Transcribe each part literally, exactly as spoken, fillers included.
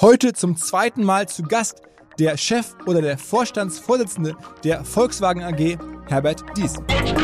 Heute zum zweiten Mal zu Gast der Chef oder der Vorstandsvorsitzende der Volkswagen A G, Herbert Diess.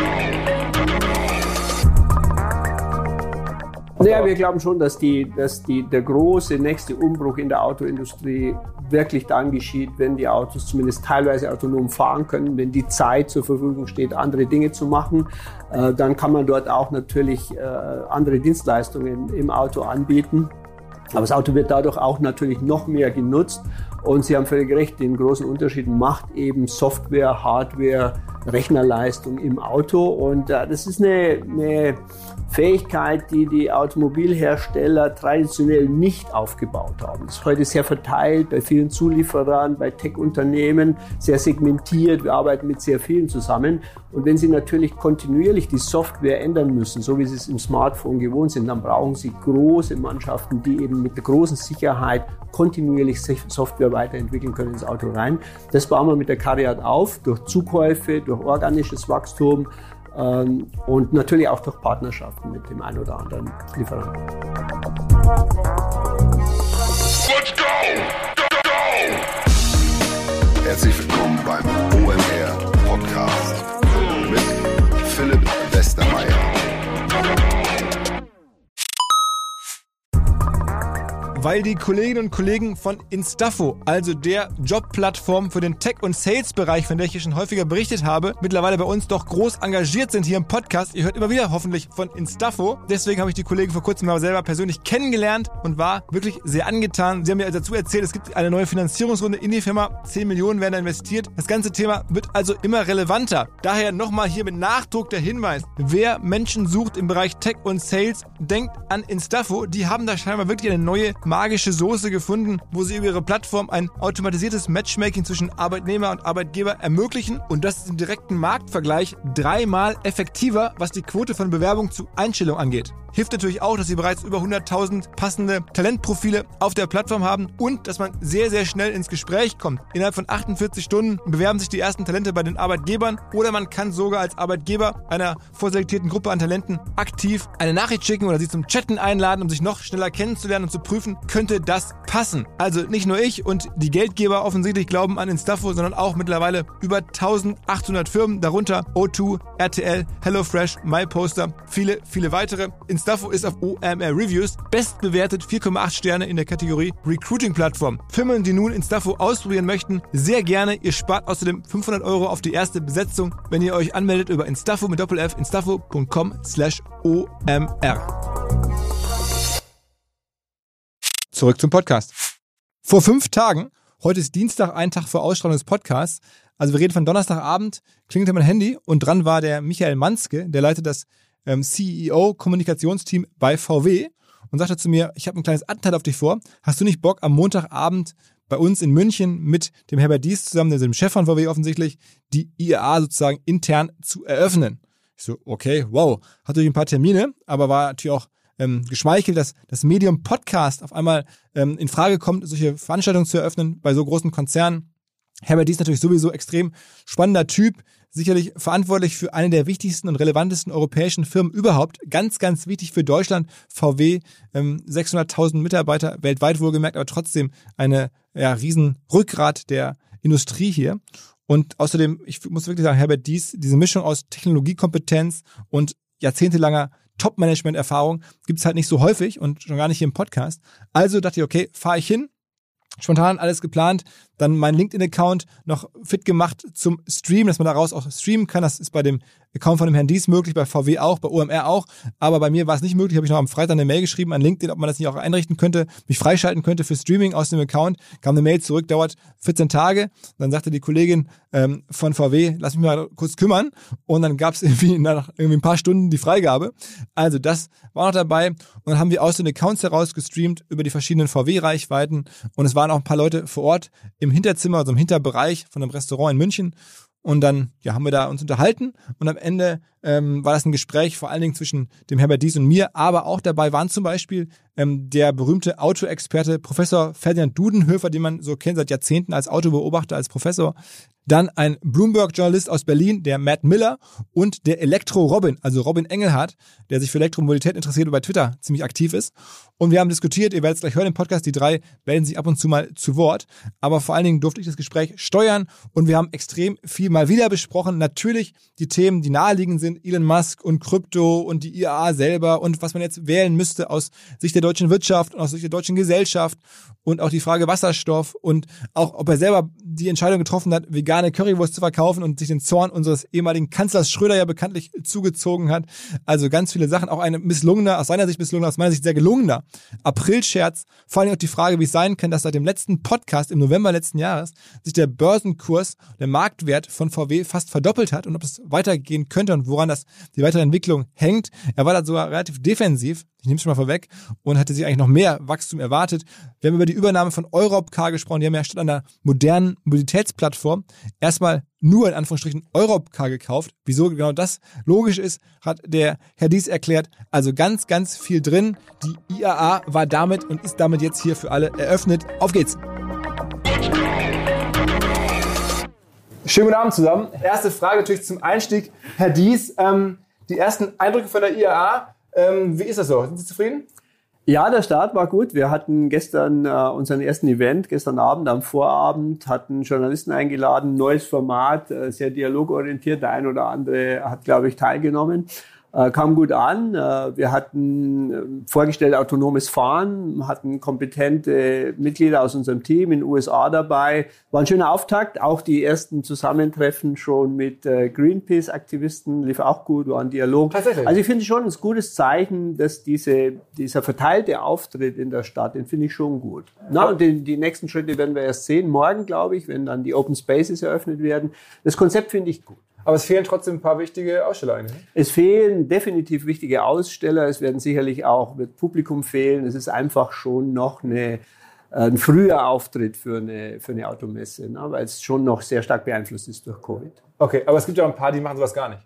Naja, wir glauben schon, dass, die, dass die, der große nächste Umbruch in der Autoindustrie wirklich dann geschieht, wenn die Autos zumindest teilweise autonom fahren können, wenn die Zeit zur Verfügung steht, andere Dinge zu machen. Äh, dann kann man dort auch natürlich äh, andere Dienstleistungen im Auto anbieten. Aber das Auto wird dadurch auch natürlich noch mehr genutzt. Und Sie haben völlig recht, den großen Unterschied macht eben Software, Hardware, Rechnerleistung im Auto. Und äh, das ist eine, eine Fähigkeit, die die Automobilhersteller traditionell nicht aufgebaut haben. Das ist heute sehr verteilt bei vielen Zulieferern, bei Tech-Unternehmen, sehr segmentiert. Wir arbeiten mit sehr vielen zusammen. Und wenn Sie natürlich kontinuierlich die Software ändern müssen, so wie Sie es im Smartphone gewohnt sind, dann brauchen Sie große Mannschaften, die eben mit der großen Sicherheit kontinuierlich Software weiterentwickeln können ins Auto rein. Das bauen wir mit der CARIAD auf, durch Zukäufe, durch organisches Wachstum ähm, und natürlich auch durch Partnerschaften mit dem einen oder anderen Lieferanten. Let's go! Go, go! Herzlich willkommen beim O M R Podcast mit Philipp Westermeier. Weil die Kolleginnen und Kollegen von Instafo, also der Jobplattform für den Tech- und Sales-Bereich, von der ich hier schon häufiger berichtet habe, mittlerweile bei uns doch groß engagiert sind hier im Podcast. Ihr hört immer wieder hoffentlich von Instafo. Deswegen habe ich die Kollegen vor kurzem mal selber persönlich kennengelernt und war wirklich sehr angetan. Sie haben mir dazu erzählt, es gibt eine neue Finanzierungsrunde in die Firma. zehn Millionen werden da investiert. Das ganze Thema wird also immer relevanter. Daher nochmal hier mit Nachdruck der Hinweis. Wer Menschen sucht im Bereich Tech und Sales, denkt an Instafo. Die haben da scheinbar wirklich eine neue magische Soße gefunden, wo sie über ihre Plattform ein automatisiertes Matchmaking zwischen Arbeitnehmer und Arbeitgeber ermöglichen, und das ist im direkten Marktvergleich dreimal effektiver, was die Quote von Bewerbung zu Einstellung angeht. Hilft natürlich auch, dass sie bereits über hunderttausend passende Talentprofile auf der Plattform haben und dass man sehr, sehr schnell ins Gespräch kommt. Innerhalb von achtundvierzig Stunden bewerben sich die ersten Talente bei den Arbeitgebern, oder man kann sogar als Arbeitgeber einer vorselektierten Gruppe an Talenten aktiv eine Nachricht schicken oder sie zum Chatten einladen, um sich noch schneller kennenzulernen und zu prüfen, könnte das passen. Also nicht nur ich und die Geldgeber offensichtlich glauben an Instafo, sondern auch mittlerweile über eintausendachthundert Firmen, darunter O zwei, R T L, HelloFresh, MyPoster, viele, viele weitere. Instafo ist auf O M R Reviews bestbewertet, vier Komma acht Sterne in der Kategorie Recruiting-Plattform. Firmen, die nun Instafo ausprobieren möchten, sehr gerne. Ihr spart außerdem fünfhundert Euro auf die erste Besetzung, wenn ihr euch anmeldet über Instafo mit Doppel F, instafo punkt com slash O M R. Zurück zum Podcast. Vor fünf Tagen, heute ist Dienstag, ein Tag vor Ausstrahlung des Podcasts, also wir reden von Donnerstagabend, klingelte mein Handy und dran war der Michael Manske, der leitet das ähm, C E O-Kommunikationsteam bei V W und sagte zu mir, ich habe ein kleines Attentat auf dich vor, hast du nicht Bock, am Montagabend bei uns in München mit dem Herbert Diess zusammen, dem Chef von V W offensichtlich, die I A A sozusagen intern zu eröffnen? Ich so, okay, wow, hatte ich ein paar Termine, aber war natürlich auch ähm, geschmeichelt, dass das Medium Podcast auf einmal ähm, in Frage kommt, solche Veranstaltungen zu eröffnen bei so großen Konzernen. Herbert Diess natürlich sowieso extrem spannender Typ, sicherlich verantwortlich für eine der wichtigsten und relevantesten europäischen Firmen überhaupt. Ganz, ganz wichtig für Deutschland. V W, ähm, sechshunderttausend Mitarbeiter, weltweit wohlgemerkt, aber trotzdem eine ja, riesen Rückgrat der Industrie hier. Und außerdem, ich muss wirklich sagen, Herbert Diess, diese Mischung aus Technologiekompetenz und jahrzehntelanger Top-Management-Erfahrung gibt's halt nicht so häufig und schon gar nicht hier im Podcast. Also dachte ich, okay, fahre ich hin. Spontan alles geplant, dann mein LinkedIn-Account noch fit gemacht zum Stream, dass man daraus auch streamen kann. Das ist bei dem Account von dem Herrn Diess möglich, bei V W auch, bei O M R auch. Aber bei mir war es nicht möglich. Habe ich noch am Freitag eine Mail geschrieben an LinkedIn, ob man das nicht auch einrichten könnte, mich freischalten könnte für Streaming aus dem Account. Kam eine Mail zurück, dauert vierzehn Tage. Dann sagte die Kollegin ähm, von V W, lass mich mal kurz kümmern. Und dann gab es irgendwie nach irgendwie ein paar Stunden die Freigabe. Also das war noch dabei. Und dann haben wir aus den Accounts heraus gestreamt über die verschiedenen V W-Reichweiten. Und es waren auch ein paar Leute vor Ort im Hinterzimmer, also im Hinterbereich von einem Restaurant in München. Und dann ja, haben wir da uns unterhalten und am Ende ähm, war das ein Gespräch vor allen Dingen zwischen dem Herbert Diess und mir, aber auch dabei waren zum Beispiel ähm, der berühmte Autoexperte Professor Ferdinand Dudenhöfer, den man so kennt seit Jahrzehnten als Autobeobachter, als Professor, Dann ein Bloomberg-Journalist aus Berlin, der Matt Miller und der Elektro-Robin, also Robin Engelhardt, der sich für Elektromobilität interessiert und bei Twitter ziemlich aktiv ist. Und wir haben diskutiert, ihr werdet es gleich hören im Podcast, die drei melden sich ab und zu mal zu Wort. Aber vor allen Dingen durfte ich das Gespräch steuern und wir haben extrem viel mal wieder besprochen. Natürlich die Themen, die naheliegend sind, Elon Musk und Krypto und die I A A selber und was man jetzt wählen müsste aus Sicht der deutschen Wirtschaft und aus Sicht der deutschen Gesellschaft und auch die Frage Wasserstoff und auch, ob er selber die Entscheidung getroffen hat, vegane Currywurst zu verkaufen und sich den Zorn unseres ehemaligen Kanzlers Schröder ja bekanntlich zugezogen hat. Also ganz viele Sachen, auch eine misslungener, aus seiner Sicht misslungener, aus meiner Sicht sehr gelungener Aprilscherz. Vor allem auch die Frage, wie es sein kann, dass seit dem letzten Podcast im November letzten Jahres sich der Börsenkurs, der Marktwert von V W fast verdoppelt hat und ob es weitergehen könnte und woran das die weitere Entwicklung hängt. Er war da sogar relativ defensiv, ich nehme es schon mal vorweg, und hatte sich eigentlich noch mehr Wachstum erwartet. Wir haben über die Übernahme von Europcar gesprochen. Die haben ja statt einer modernen Mobilitätsplattform erstmal nur in Anführungsstrichen Europcar gekauft. Wieso genau das logisch ist, hat der Herr Dies erklärt. Also ganz, ganz viel drin. Die I A A war damit und ist damit jetzt hier für alle eröffnet. Auf geht's! Schönen guten Abend zusammen. Erste Frage natürlich zum Einstieg. Herr Dies, ähm, die ersten Eindrücke von der I A A, ähm, wie ist das so? Sind Sie zufrieden? Ja, der Start war gut. Wir hatten gestern äh, unseren ersten Event, gestern Abend am Vorabend, hatten Journalisten eingeladen, neues Format, äh, sehr dialogorientiert. Der ein oder andere hat, glaube ich, teilgenommen. Äh, kam gut an. Äh, wir hatten äh, vorgestellt autonomes Fahren, hatten kompetente Mitglieder aus unserem Team in den U S A dabei. War ein schöner Auftakt. Auch die ersten Zusammentreffen schon mit äh, Greenpeace-Aktivisten lief auch gut, war ein Dialog. Tatsächlich. Also ich finde schon ein gutes Zeichen, dass diese, dieser verteilte Auftritt in der Stadt, den finde ich schon gut. Na, und die, die nächsten Schritte werden wir erst sehen, morgen, glaube ich, wenn dann die Open Spaces eröffnet werden. Das Konzept finde ich gut. Aber es fehlen trotzdem ein paar wichtige Aussteller eigentlich. Es fehlen definitiv wichtige Aussteller. Es werden sicherlich auch wird Publikum fehlen. Es ist einfach schon noch eine, ein früher Auftritt für eine, für eine Automesse, ne? Weil es schon noch sehr stark beeinflusst ist durch Covid. Okay, aber es gibt ja auch ein paar, die machen sowas gar nicht.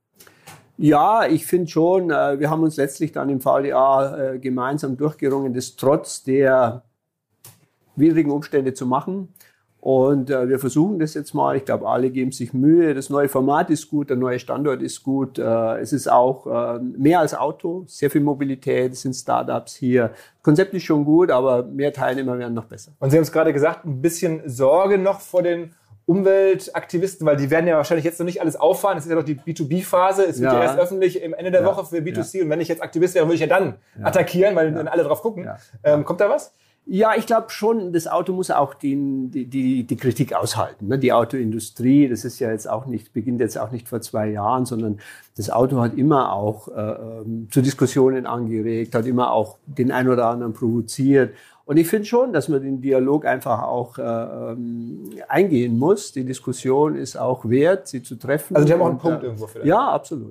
Ja, ich finde schon, wir haben uns letztlich dann im V D A gemeinsam durchgerungen, das trotz der widrigen Umstände zu machen. Und äh, wir versuchen das jetzt mal. Ich glaube, alle geben sich Mühe. Das neue Format ist gut, der neue Standort ist gut. Äh, es ist auch äh, mehr als Auto, sehr viel Mobilität, es sind Startups hier. Das Konzept ist schon gut, aber mehr Teilnehmer werden noch besser. Und Sie haben es gerade gesagt, ein bisschen Sorge noch vor den Umweltaktivisten, weil die werden ja wahrscheinlich jetzt noch nicht alles auffahren. Es ist ja noch die B zwei B-Phase. Es wird ja, ja erst öffentlich im Ende der ja. Woche für B zwei C. Ja. Und wenn ich jetzt Aktivist wäre, würde ich ja dann ja. attackieren, weil ja. dann alle drauf gucken. Ja. Ähm, kommt da was? Ja, ich glaube schon, das Auto muss auch die, die, die Kritik aushalten. Ne? Die Autoindustrie, das ist ja jetzt auch nicht, beginnt jetzt auch nicht vor zwei Jahren, sondern das Auto hat immer auch äh, zu Diskussionen angeregt, hat immer auch den einen oder anderen provoziert. Und ich finde schon, dass man den Dialog einfach auch äh, eingehen muss. Die Diskussion ist auch wert, sie zu treffen. Also die haben auch einen und, Punkt äh, irgendwo vielleicht. Ja, absolut.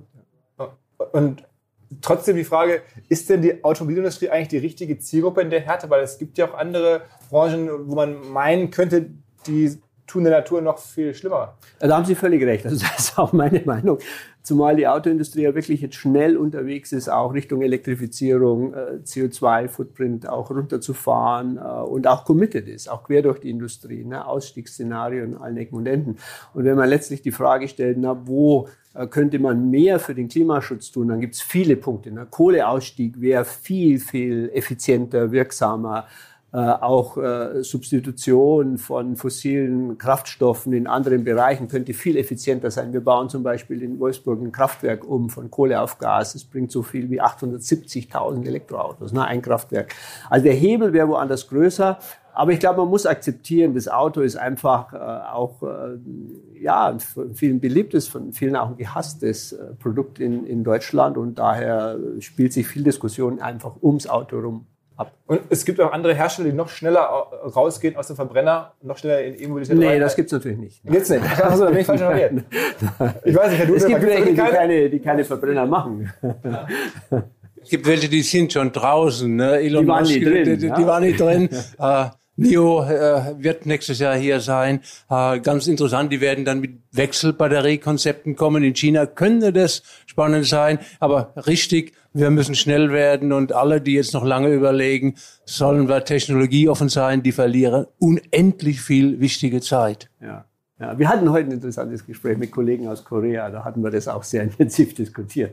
Und trotzdem die Frage, ist denn die Automobilindustrie eigentlich die richtige Zielgruppe in der Härte? Weil es gibt ja auch andere Branchen, wo man meinen könnte, die tun der Natur noch viel schlimmer. Da haben Sie völlig recht. Also das ist auch meine Meinung. Zumal die Autoindustrie ja wirklich jetzt schnell unterwegs ist, auch Richtung Elektrifizierung, äh, C O zwei Footprint auch runterzufahren äh, und auch committed ist, auch quer durch die Industrie, ne? Ausstiegsszenarien an allen Ecken und Enden. Und wenn man letztlich die Frage stellt, na, wo äh, könnte man mehr für den Klimaschutz tun, dann gibt es viele Punkte. Ne? Kohleausstieg wäre viel, viel effizienter, wirksamer. Äh, auch äh, Substitution von fossilen Kraftstoffen in anderen Bereichen könnte viel effizienter sein. Wir bauen zum Beispiel in Wolfsburg ein Kraftwerk um von Kohle auf Gas. Es bringt so viel wie achthundertsiebzigtausend Elektroautos, ne, ein Kraftwerk. Also der Hebel wäre woanders größer. Aber ich glaube, man muss akzeptieren, das Auto ist einfach äh, auch äh, ja, von vielen beliebtes, von vielen auch ein gehasstes äh, Produkt in, in Deutschland. Und daher spielt sich viel Diskussion einfach ums Auto rum ab. Und es gibt auch andere Hersteller, die noch schneller rausgehen aus dem Verbrenner, noch schneller in E-Mobilität. Nee, rein. Das gibt's natürlich nicht. Gibt's nicht? Achso, da bin ich falsch informiert. Ich weiß nicht, Herr Dudler, es gibt welche, die keine, die keine Verbrenner machen. Es gibt welche, die sind schon draußen. Ne? Elon die waren Musk, nicht drin. Die, die, ja. die waren nicht drin. äh, N I O äh, wird nächstes Jahr hier sein. Äh, ganz interessant, die werden dann mit Wechselbatteriekonzepten kommen. In China könnte das spannend sein, aber richtig, wir müssen schnell werden und alle, die jetzt noch lange überlegen, sollen wir technologieoffen sein, die verlieren unendlich viel wichtige Zeit. Ja. Ja, wir hatten heute ein interessantes Gespräch mit Kollegen aus Korea, da hatten wir das auch sehr intensiv diskutiert.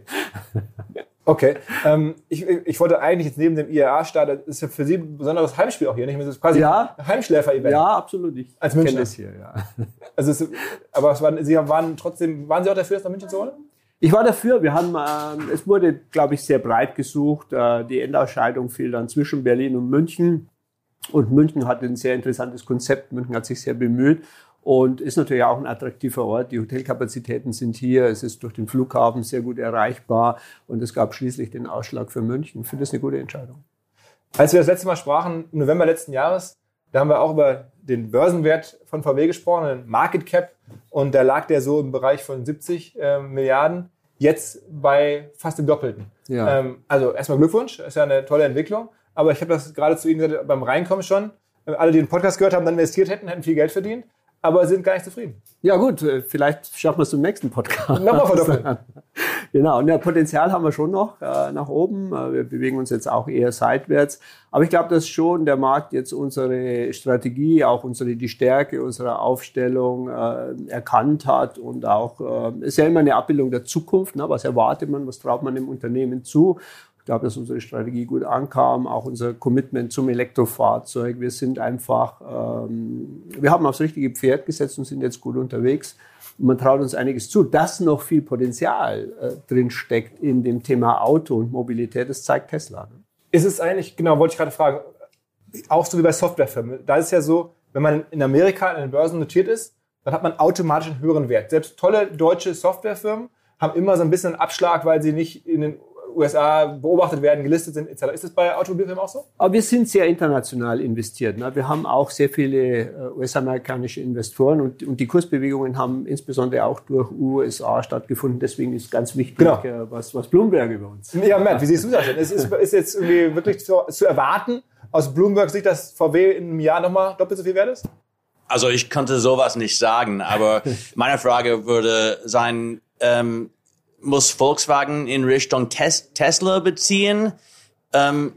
Okay, ähm, ich, ich wollte eigentlich jetzt neben dem I A A-Start, das ist ja für Sie ein besonderes Heimspiel auch hier, nicht? Das ist quasi ja. ein Heimschläfer-Event. Ja, absolut. Ich als Münchner. kenne das hier, ja. Also es, aber es waren, Sie waren trotzdem, waren Sie auch dafür, das nach München zu holen? Ich war dafür. Wir haben, äh, es wurde, glaube ich, sehr breit gesucht. Äh, die Endausscheidung fiel dann zwischen Berlin und München. Und München hat ein sehr interessantes Konzept. München hat sich sehr bemüht. Und ist natürlich auch ein attraktiver Ort. Die Hotelkapazitäten sind hier. Es ist durch den Flughafen sehr gut erreichbar. Und es gab schließlich den Ausschlag für München. Ich finde das eine gute Entscheidung. Als wir das letzte Mal sprachen, im November letzten Jahres, da haben wir auch über den Börsenwert von V W gesprochen, den Market Cap. Und da lag der so im Bereich von siebzig äh, Milliarden. Jetzt bei fast dem Doppelten. Ja. Ähm, also erstmal Glückwunsch. Das ist ja eine tolle Entwicklung. Aber ich habe das gerade zu Ihnen gesagt, beim Reinkommen schon. Alle, die den Podcast gehört haben, dann investiert hätten, hätten viel Geld verdient. Aber sind gar nicht zufrieden. Ja gut, vielleicht schaffen wir es zum nächsten Podcast. Nochmal verdoppeln. Genau, und ja, Potenzial haben wir schon noch äh, nach oben. Wir bewegen uns jetzt auch eher seitwärts. Aber ich glaube, dass schon der Markt jetzt unsere Strategie, auch unsere die Stärke unserer Aufstellung äh, erkannt hat. Und auch, äh, ist ja immer eine Abbildung der Zukunft. Ne? Was erwartet man, was traut man dem Unternehmen zu? Ich glaube, dass unsere Strategie gut ankam, auch unser Commitment zum Elektrofahrzeug. Wir sind einfach, ähm, wir haben aufs richtige Pferd gesetzt und sind jetzt gut unterwegs. Und man traut uns einiges zu. Dass noch viel Potenzial äh, drin steckt in dem Thema Auto und Mobilität, das zeigt Tesla. Ne? Ist es eigentlich, genau, wollte ich gerade fragen, auch so wie bei Softwarefirmen. Da ist es ja so, wenn man in Amerika an den Börsen notiert ist, dann hat man automatisch einen höheren Wert. Selbst tolle deutsche Softwarefirmen haben immer so ein bisschen einen Abschlag, weil sie nicht in den U S A beobachtet werden, gelistet sind et cetera. Ist das bei Automobilfirmen auch so? Aber wir sind sehr international investiert. Ne? Wir haben auch sehr viele U S-amerikanische Investoren und, und die Kursbewegungen haben insbesondere auch durch U S A stattgefunden. Deswegen ist ganz wichtig, genau. was, was Bloomberg über uns. Ja, Matt, wie siehst du das denn? Ist, ist, ist jetzt irgendwie wirklich zu, zu erwarten aus Bloomberg Sicht, dass V W in einem Jahr nochmal doppelt so viel wert ist? Also ich konnte sowas nicht sagen, aber meine Frage würde sein, ähm, muss Volkswagen in Richtung Tes- Tesla beziehen? Ähm,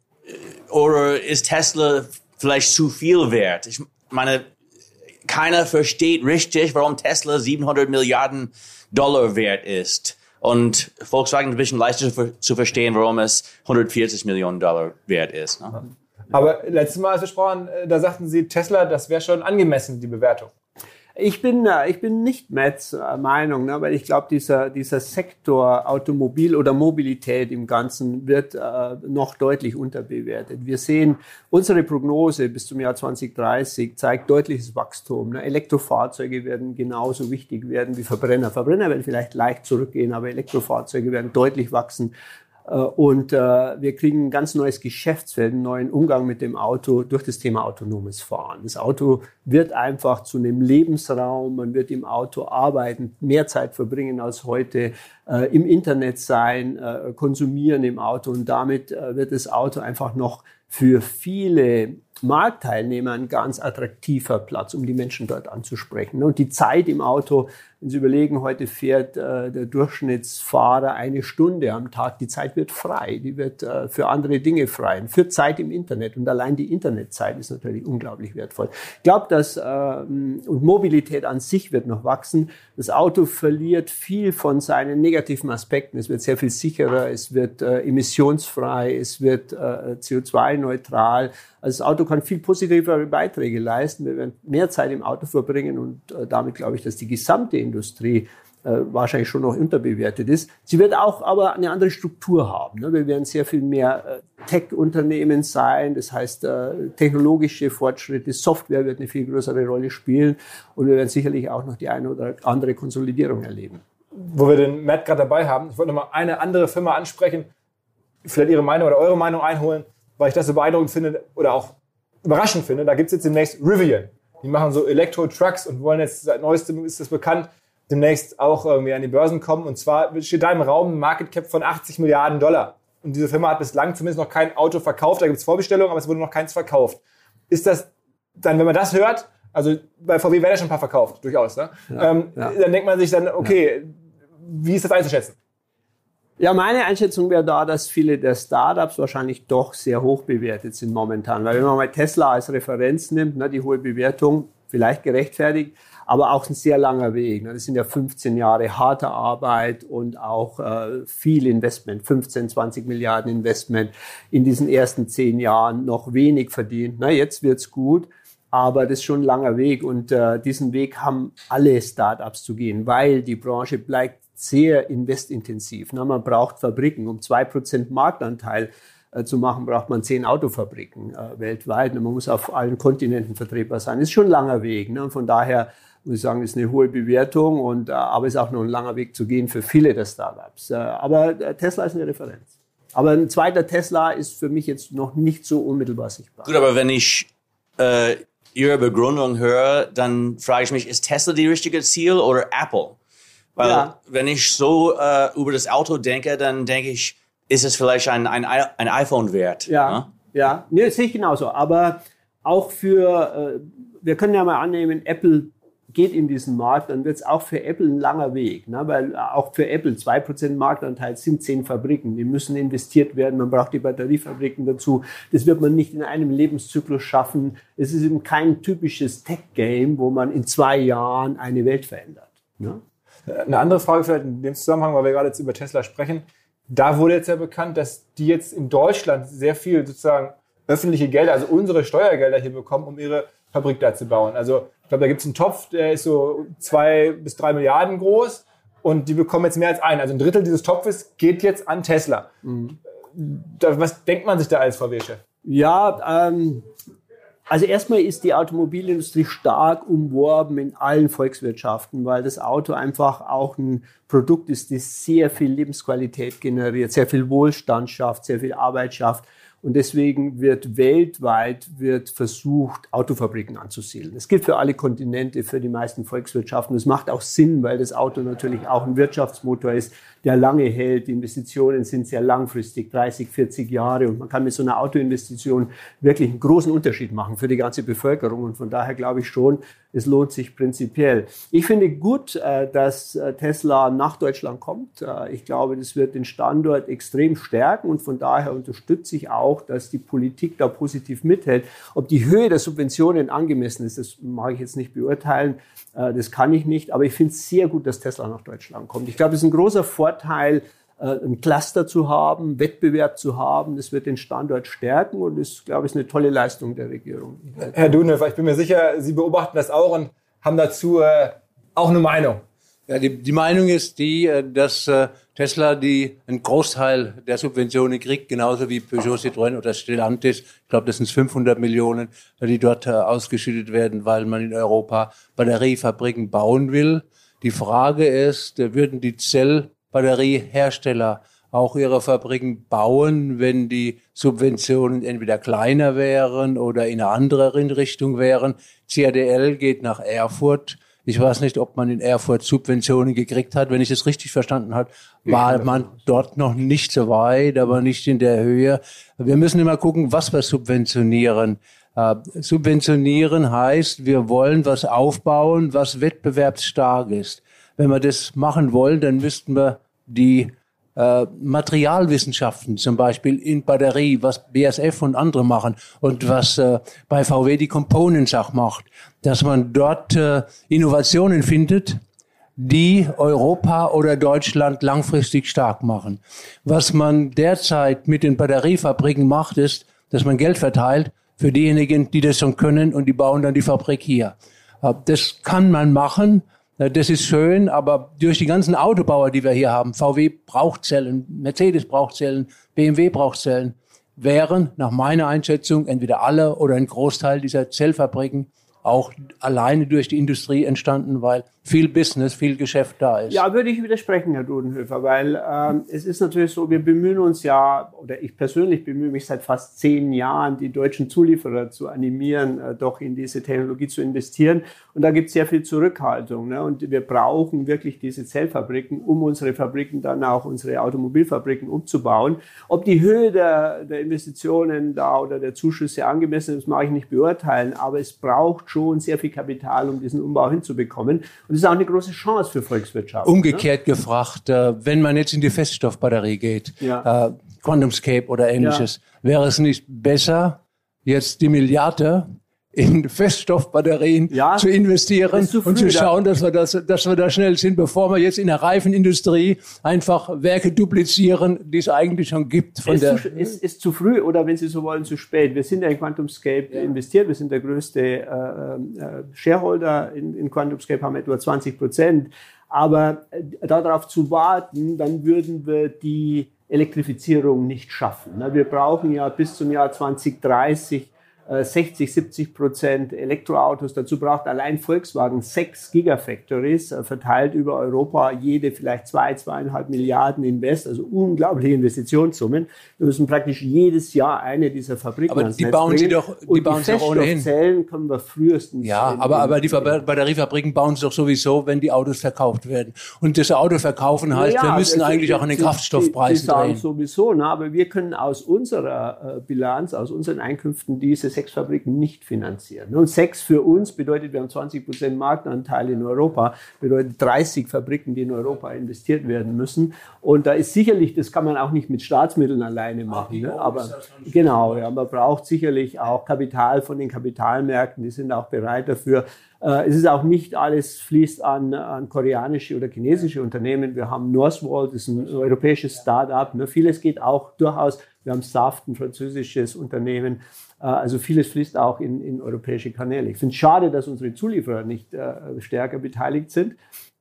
oder ist Tesla vielleicht zu viel wert? Ich meine, keiner versteht richtig, warum Tesla siebenhundert Milliarden Dollar wert ist. Und Volkswagen ist ein bisschen leichter zu verstehen, warum es hundertvierzig Millionen Dollar wert ist. Ne? Aber letztes Mal, als wir sprachen, da sagten Sie, Tesla, das wäre schon angemessen, die Bewertung. Ich bin, ich bin nicht Matts Meinung, ne, weil ich glaube, dieser, dieser Sektor Automobil oder Mobilität im Ganzen wird äh, noch deutlich unterbewertet. Wir sehen, unsere Prognose bis zum Jahr zwanzig dreißig zeigt deutliches Wachstum. Ne. Elektrofahrzeuge werden genauso wichtig werden wie Verbrenner. Verbrenner werden vielleicht leicht zurückgehen, aber Elektrofahrzeuge werden deutlich wachsen. Und äh, wir kriegen ein ganz neues Geschäftsfeld, einen neuen Umgang mit dem Auto durch das Thema autonomes Fahren. Das Auto wird einfach zu einem Lebensraum, man wird im Auto arbeiten, mehr Zeit verbringen als heute, äh, im Internet sein, äh, konsumieren im Auto und damit äh, wird das Auto einfach noch für viele Marktteilnehmer ein ganz attraktiver Platz, um die Menschen dort anzusprechen. Und die Zeit im Auto, wenn Sie überlegen, heute fährt äh, der Durchschnittsfahrer eine Stunde am Tag, die Zeit wird frei, die wird äh, für andere Dinge frei, für Zeit im Internet. Und allein die Internetzeit ist natürlich unglaublich wertvoll. Ich glaube, dass äh, und Mobilität an sich wird noch wachsen. Das Auto verliert viel von seinen negativen Aspekten. Es wird sehr viel sicherer, es wird äh, emissionsfrei, es wird äh, C O zwei neutral. Also das Auto kann viel positivere Beiträge leisten. Wir werden mehr Zeit im Auto verbringen und äh, damit glaube ich, dass die gesamte Industrie äh, wahrscheinlich schon noch unterbewertet ist. Sie wird auch aber eine andere Struktur haben. Ne? Wir werden sehr viel mehr äh, Tech-Unternehmen sein. Das heißt, äh, technologische Fortschritte, Software wird eine viel größere Rolle spielen und wir werden sicherlich auch noch die eine oder andere Konsolidierung erleben. Wo wir den Matt gerade dabei haben, ich wollte noch mal eine andere Firma ansprechen, vielleicht Ihre Meinung oder eure Meinung einholen, weil ich das so beeindruckend finde oder auch überraschend finde. Da gibt es jetzt demnächst Rivian. Die machen so Elektro-Trucks und wollen jetzt, seit neuestem ist das bekannt, demnächst auch irgendwie an die Börsen kommen. Und zwar steht da im Raum ein Market Cap von achtzig Milliarden Dollar. Und diese Firma hat bislang zumindest noch kein Auto verkauft. Da gibt es Vorbestellungen, aber es wurde noch keins verkauft. Ist das dann, wenn man das hört, also bei V W werden ja schon ein paar verkauft, durchaus, ne? Ja, ähm, ja. Dann denkt man sich dann, okay, ja. Wie ist das einzuschätzen? Ja, meine Einschätzung wäre da, dass viele der Startups wahrscheinlich doch sehr hoch bewertet sind momentan. Weil wenn man mal Tesla als Referenz nimmt, ne, die hohe Bewertung, vielleicht gerechtfertigt, aber auch ein sehr langer Weg. Das sind ja fünfzehn Jahre harte Arbeit und auch äh, viel Investment, fünfzehn, zwanzig Milliarden Investment in diesen ersten zehn Jahren, noch wenig verdient. Na, jetzt wird's gut, aber das ist schon ein langer Weg und äh, diesen Weg haben alle Startups zu gehen, weil die Branche bleibt sehr investintensiv. Na, man braucht Fabriken, um zwei Prozent Marktanteil äh, zu machen, braucht man zehn Autofabriken äh, weltweit. Und man muss auf allen Kontinenten vertretbar sein. Das ist schon ein langer Weg. Ne? Und von daher muss ich sagen, ist eine hohe Bewertung, und, äh, aber es ist auch noch ein langer Weg zu gehen für viele der Startups. Äh, aber äh, Tesla ist eine Referenz. Aber ein zweiter Tesla ist für mich jetzt noch nicht so unmittelbar sichtbar. Gut, aber wenn ich äh, Ihre Begründung höre, dann frage ich mich, ist Tesla die richtige Ziel oder Apple? Weil ja. wenn ich so äh, über das Auto denke, dann denke ich, ist es vielleicht ein, ein, ein iPhone wert? Ja, ne? ja, nee, das sehe ich genauso. Aber auch für, äh, wir können ja mal annehmen, Apple geht in diesen Markt, dann wird es auch für Apple ein langer Weg. Ne? Weil auch für Apple zwei Prozent Marktanteil sind zehn Fabriken. Die müssen investiert werden. Man braucht die Batteriefabriken dazu. Das wird man nicht in einem Lebenszyklus schaffen. Es ist eben kein typisches Tech-Game, wo man in zwei Jahren eine Welt verändert. Ne? Eine andere Frage vielleicht in dem Zusammenhang, weil wir gerade jetzt über Tesla sprechen. Da wurde jetzt ja bekannt, dass die jetzt in Deutschland sehr viel sozusagen öffentliche Gelder, also unsere Steuergelder hier bekommen, um ihre Fabrik da zu bauen. Also ich glaube, da gibt es einen Topf, der ist so zwei bis drei Milliarden groß, und die bekommen jetzt mehr als einen. Also ein Drittel dieses Topfes geht jetzt an Tesla. Mhm. Da, was denkt man sich da als V W-Chef? Ja, ähm, also erstmal ist die Automobilindustrie stark umworben in allen Volkswirtschaften, weil das Auto einfach auch ein Produkt ist, das sehr viel Lebensqualität generiert, sehr viel Wohlstand schafft, sehr viel Arbeit schafft. Und deswegen wird weltweit wird versucht, Autofabriken anzusiedeln. Das gilt für alle Kontinente, für die meisten Volkswirtschaften. Das macht auch Sinn, weil das Auto natürlich auch ein Wirtschaftsmotor ist, der lange hält. Die Investitionen sind sehr langfristig, dreißig, vierzig Jahre. Und man kann mit so einer Autoinvestition wirklich einen großen Unterschied machen für die ganze Bevölkerung. Und von daher glaube ich schon, es lohnt sich prinzipiell. Ich finde gut, dass Tesla nach Deutschland kommt. Ich glaube, das wird den Standort extrem stärken, und von daher unterstütze ich auch, dass die Politik da positiv mithält. Ob die Höhe der Subventionen angemessen ist, das mag ich jetzt nicht beurteilen. Das kann ich nicht. Aber ich finde es sehr gut, dass Tesla nach Deutschland kommt. Ich glaube, es ist ein großer Vorteil, ein Cluster zu haben, Wettbewerb zu haben. Das wird den Standort stärken, und das, glaube ich, ist eine tolle Leistung der Regierung. Herr Dudenhöfer, ich bin mir sicher, Sie beobachten das auch und haben dazu äh, auch eine Meinung. Ja, die, die Meinung ist die, dass äh, Tesla die einen Großteil der Subventionen kriegt, genauso wie Peugeot, Citroën oder Stellantis. Ich glaube, das sind fünfhundert Millionen, die dort äh, ausgeschüttet werden, weil man in Europa Batteriefabriken bauen will. Die Frage ist, äh, würden die Zell Batteriehersteller auch ihre Fabriken bauen, wenn die Subventionen entweder kleiner wären oder in eine andere Richtung wären. C A D L geht nach Erfurt. Ich weiß nicht, ob man in Erfurt Subventionen gekriegt hat. Wenn ich es richtig verstanden habe, war man dort noch nicht so weit, aber nicht in der Höhe. Wir müssen immer gucken, was wir subventionieren. Uh, subventionieren heißt, wir wollen was aufbauen, was wettbewerbsstark ist. Wenn wir das machen wollen, dann müssten wir die äh, Materialwissenschaften, zum Beispiel in Batterie, was B A S F und andere machen und was äh, bei V W die Components auch macht, dass man dort äh, Innovationen findet, die Europa oder Deutschland langfristig stark machen. Was man derzeit mit den Batteriefabriken macht, ist, dass man Geld verteilt für diejenigen, die das schon können, und die bauen dann die Fabrik hier. Äh, das kann man machen. Das ist schön, aber durch die ganzen Autobauer, die wir hier haben, V W braucht Zellen, Mercedes braucht Zellen, B M W braucht Zellen, wären nach meiner Einschätzung entweder alle oder ein Großteil dieser Zellfabriken auch alleine durch die Industrie entstanden, weil viel Business, viel Geschäft da ist. Ja, würde ich widersprechen, Herr Dudenhöfer, weil ähm, es ist natürlich so, wir bemühen uns ja, oder ich persönlich bemühe mich seit fast zehn Jahren, die deutschen Zulieferer zu animieren, äh, doch in diese Technologie zu investieren. Und da gibt es sehr viel Zurückhaltung. Ne? Und wir brauchen wirklich diese Zellfabriken, um unsere Fabriken dann auch, unsere Automobilfabriken umzubauen. Ob die Höhe der, der Investitionen da oder der Zuschüsse angemessen ist, mag ich nicht beurteilen, aber es braucht schon sehr viel Kapital, um diesen Umbau hinzubekommen. Und das ist auch eine große Chance für Volkswirtschaft. Umgekehrt ne? gefragt, äh, wenn man jetzt in die Feststoffbatterie geht, ja. äh, QuantumScape oder ähnliches, ja. wäre es nicht besser, jetzt die Milliarde in Feststoffbatterien ja, zu investieren zu und zu schauen, dass wir das, dass wir da schnell sind, bevor wir jetzt in der Reifenindustrie einfach Werke duplizieren, die es eigentlich schon gibt. Von ist, der zu, ist, ist zu früh oder wenn Sie so wollen, zu spät. Wir sind ja in QuantumScape ja. investiert. Wir sind der größte äh, äh, Shareholder in, in QuantumScape, haben etwa zwanzig Prozent. Aber äh, darauf zu warten, dann würden wir die Elektrifizierung nicht schaffen. Na, wir brauchen ja bis zum Jahr zwanzig dreißig sechzig, siebzig Prozent Elektroautos. Dazu braucht allein Volkswagen sechs Gigafactories, verteilt über Europa, jede vielleicht zwei, zweieinhalb Milliarden Invest, also unglaubliche Investitionssummen. Wir müssen praktisch jedes Jahr eine dieser Fabriken aber ans die Netz bauen bringen. sie doch, die und bauen die sie doch ohnehin. Feststoffzellen können wir frühestens. Ja, in, aber, in, aber die Batteriefabriken bauen es doch sowieso, wenn die Autos verkauft werden. Und das Auto verkaufen heißt, ja, wir müssen also eigentlich auch an den Kraftstoffpreisen drehen. drehen. Sowieso, ne? Aber wir können aus unserer äh, Bilanz, aus unseren Einkünften diese sechs Fabriken nicht finanzieren. Und sechs für uns bedeutet, wir haben zwanzig Prozent Marktanteil in Europa, bedeutet dreißig Fabriken, die in Europa investiert werden müssen. Und da ist sicherlich, das kann man auch nicht mit Staatsmitteln alleine machen. Ne? Aber genau, ja, man braucht sicherlich auch Kapital von den Kapitalmärkten, die sind auch bereit dafür. Es ist auch nicht alles fließt an, an koreanische oder chinesische Unternehmen. Wir haben Northvolt, das ist ein europäisches Start-up. Ne? Vieles geht auch durchaus. Wir haben Saft, ein französisches Unternehmen. Also vieles fließt auch in, in europäische Kanäle. Ich finde es schade, dass unsere Zulieferer nicht äh, stärker beteiligt sind.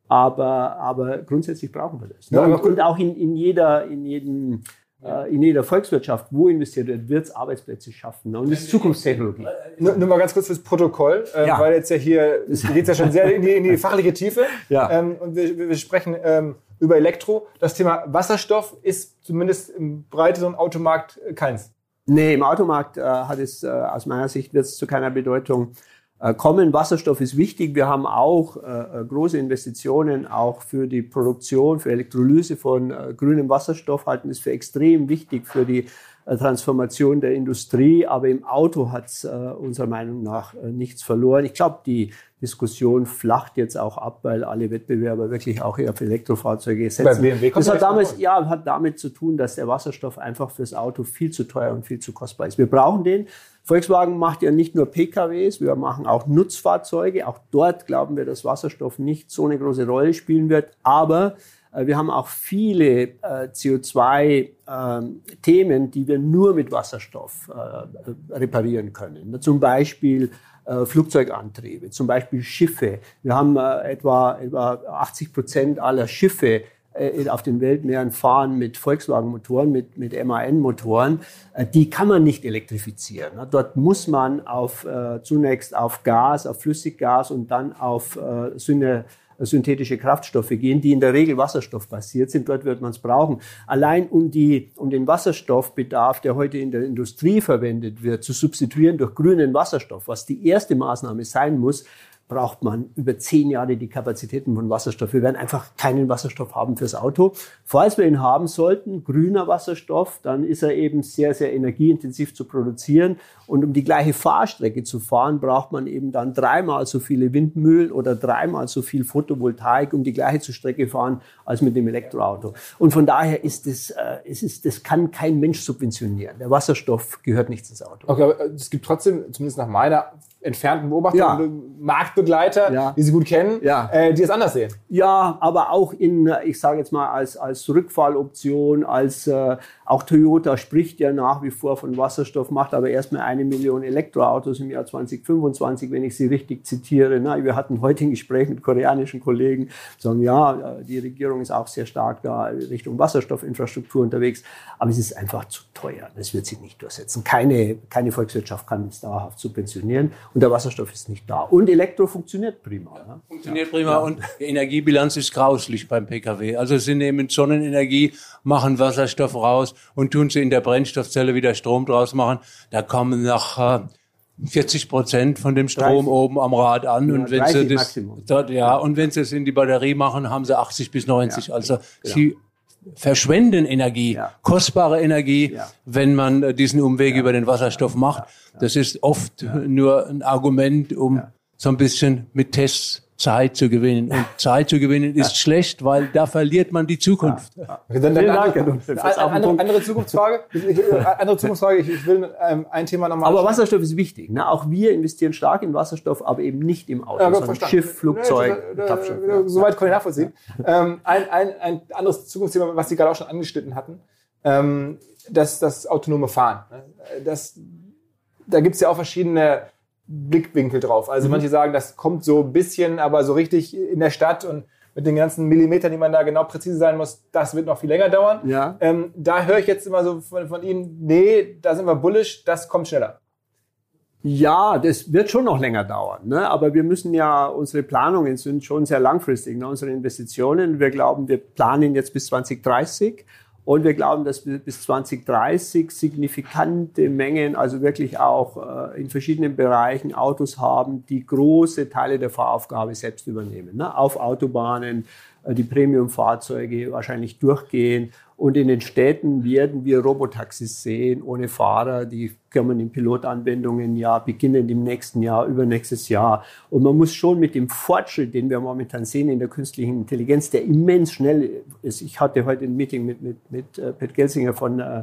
Aber, aber grundsätzlich brauchen wir das. Ne? Ja, und, und auch in, in jeder, in jedem, äh, in jeder Volkswirtschaft, wo investiert wird, wird es Arbeitsplätze schaffen. Ne? Und das ist Zukunftstechnologie. Nur, nur mal ganz kurz fürs Protokoll, äh, ja. weil jetzt ja hier, es geht ja schon sehr in die, in die fachliche Tiefe. Ja. Ähm, und wir, wir sprechen ähm, über Elektro. Das Thema Wasserstoff ist zumindest im breiteren Automarkt keins. Nee, im Automarkt äh, hat es, äh, aus meiner Sicht wird es zu keiner Bedeutung äh, kommen. Wasserstoff ist wichtig. Wir haben auch äh, große Investitionen auch für die Produktion, für Elektrolyse von äh, grünem Wasserstoff, halten es für extrem wichtig für die äh, Transformation der Industrie. Aber im Auto hat es äh, unserer Meinung nach äh, nichts verloren. Ich glaube, die Diskussion flacht jetzt auch ab, weil alle Wettbewerber wirklich auch auf Elektrofahrzeuge setzen. Bei B M W kommt das hat damals, ja, hat damit zu tun, dass der Wasserstoff einfach fürs Auto viel zu teuer und viel zu kostbar ist. Wir brauchen den. Volkswagen macht ja nicht nur P K Ws, wir machen auch Nutzfahrzeuge. Auch dort glauben wir, dass Wasserstoff nicht so eine große Rolle spielen wird. Aber äh, wir haben auch viele äh, C O zwei Themen, die wir nur mit Wasserstoff äh, reparieren können. Zum Beispiel äh, Flugzeugantriebe, zum Beispiel Schiffe. Wir haben äh, etwa, etwa achtzig Prozent aller Schiffe äh, auf den Weltmeeren fahren mit Volkswagen-Motoren, mit, mit M A N-Motoren. Äh, die kann man nicht elektrifizieren. Ne? Dort muss man auf, äh, zunächst auf Gas, auf Flüssiggas und dann auf äh, Syne synthetische Kraftstoffe gehen, die in der Regel wasserstoffbasiert sind. Dort wird man es brauchen. Allein um die, um den Wasserstoffbedarf, der heute in der Industrie verwendet wird, zu substituieren durch grünen Wasserstoff, was die erste Maßnahme sein muss, braucht man über zehn Jahre die Kapazitäten von Wasserstoff. Wir werden einfach keinen Wasserstoff haben fürs Auto. Falls wir ihn haben sollten, grüner Wasserstoff, dann ist er eben sehr, sehr energieintensiv zu produzieren. Und um die gleiche Fahrstrecke zu fahren, braucht man eben dann dreimal so viele Windmühlen oder dreimal so viel Photovoltaik, um die gleiche Strecke fahren als mit dem Elektroauto. Und von daher ist es, äh, es ist, das kann kein Mensch subventionieren. Der Wasserstoff gehört nicht ins Auto. Okay, aber es gibt trotzdem, zumindest nach meiner entfernten Beobachtung, ja. Marktbegleiter, ja. die Sie gut kennen, ja. äh, die es anders sehen. Ja, aber auch in, ich sage jetzt mal, als, als Rückfalloption, als äh, auch Toyota spricht ja nach wie vor von Wasserstoff, macht aber erstmal eine Million Elektroautos im Jahr zwanzig fünfundzwanzig, wenn ich Sie richtig zitiere. Na, wir hatten heute ein Gespräch mit koreanischen Kollegen, sagen, ja, die Regierung ist auch sehr stark da Richtung Wasserstoffinfrastruktur unterwegs, aber es ist einfach zu teuer. Das wird sich nicht durchsetzen. Keine, keine Volkswirtschaft kann es dauerhaft subventionieren. Und der Wasserstoff ist nicht da. Und Elektro funktioniert prima. Ne? Funktioniert prima. Ja. Und die Energiebilanz ist grauslich beim P K W. Also sie nehmen Sonnenenergie, machen Wasserstoff raus und tun sie in der Brennstoffzelle wieder Strom draus machen. Da kommen nach vierzig Prozent von dem Strom dreißig oben am Rad an. Ja, und wenn sie das dort, ja, und wenn sie es in die Batterie machen, haben sie achtzig bis neunzig. Ja, also genau. sie verschwenden Energie, ja. kostbare Energie, ja. wenn man diesen Umweg ja. über den Wasserstoff macht. Ja. Ja. Das ist oft ja. nur ein Argument, um ja. so ein bisschen mit Tests Zeit zu gewinnen. Und Zeit zu gewinnen ist schlecht, weil da verliert man die Zukunft. Ja. Ja. Dann, dann andere, andere, andere Zukunftsfrage. andere Zukunftsfrage. Ich, ich will ähm, ein Thema nochmal. Aber Wasserstoff ist wichtig. Ne? Auch wir investieren stark in Wasserstoff, aber eben nicht im Auto, ja, sondern Schiff, Flugzeug, ja, da, da, da, Soweit kann ich nachvollziehen. ähm, ein, ein, ein anderes Zukunftsthema, was Sie gerade auch schon angeschnitten hatten, ähm, das, das autonome Fahren. Das, da gibt es ja auch verschiedene Blickwinkel drauf. Also mhm. manche sagen, das kommt so ein bisschen, aber so richtig in der Stadt und mit den ganzen Millimetern, die man da genau präzise sein muss, das wird noch viel länger dauern. Ja. Ähm, da höre ich jetzt immer so von, von Ihnen, nee, da sind wir bullish, das kommt schneller. Ja, das wird schon noch länger dauern, ne? Aber wir müssen ja, unsere Planungen sind schon sehr langfristig, ne? Unsere Investitionen. Wir glauben, wir planen jetzt bis zwanzig dreißig. Und wir glauben, dass wir bis zwanzig dreißig signifikante Mengen, also wirklich auch äh, in verschiedenen Bereichen Autos haben, die große Teile der Fahraufgabe selbst übernehmen. Ne? Auf Autobahnen, äh, die Premium-Fahrzeuge wahrscheinlich durchgehen. Und in den Städten werden wir Robotaxis sehen, ohne Fahrer. Die kommen in Pilotanwendungen ja beginnend im nächsten Jahr, übernächstes Jahr. Und man muss schon mit dem Fortschritt, den wir momentan sehen in der künstlichen Intelligenz, der immens schnell ist. Ich hatte heute ein Meeting mit, mit, mit äh, Pat Gelsinger von, äh,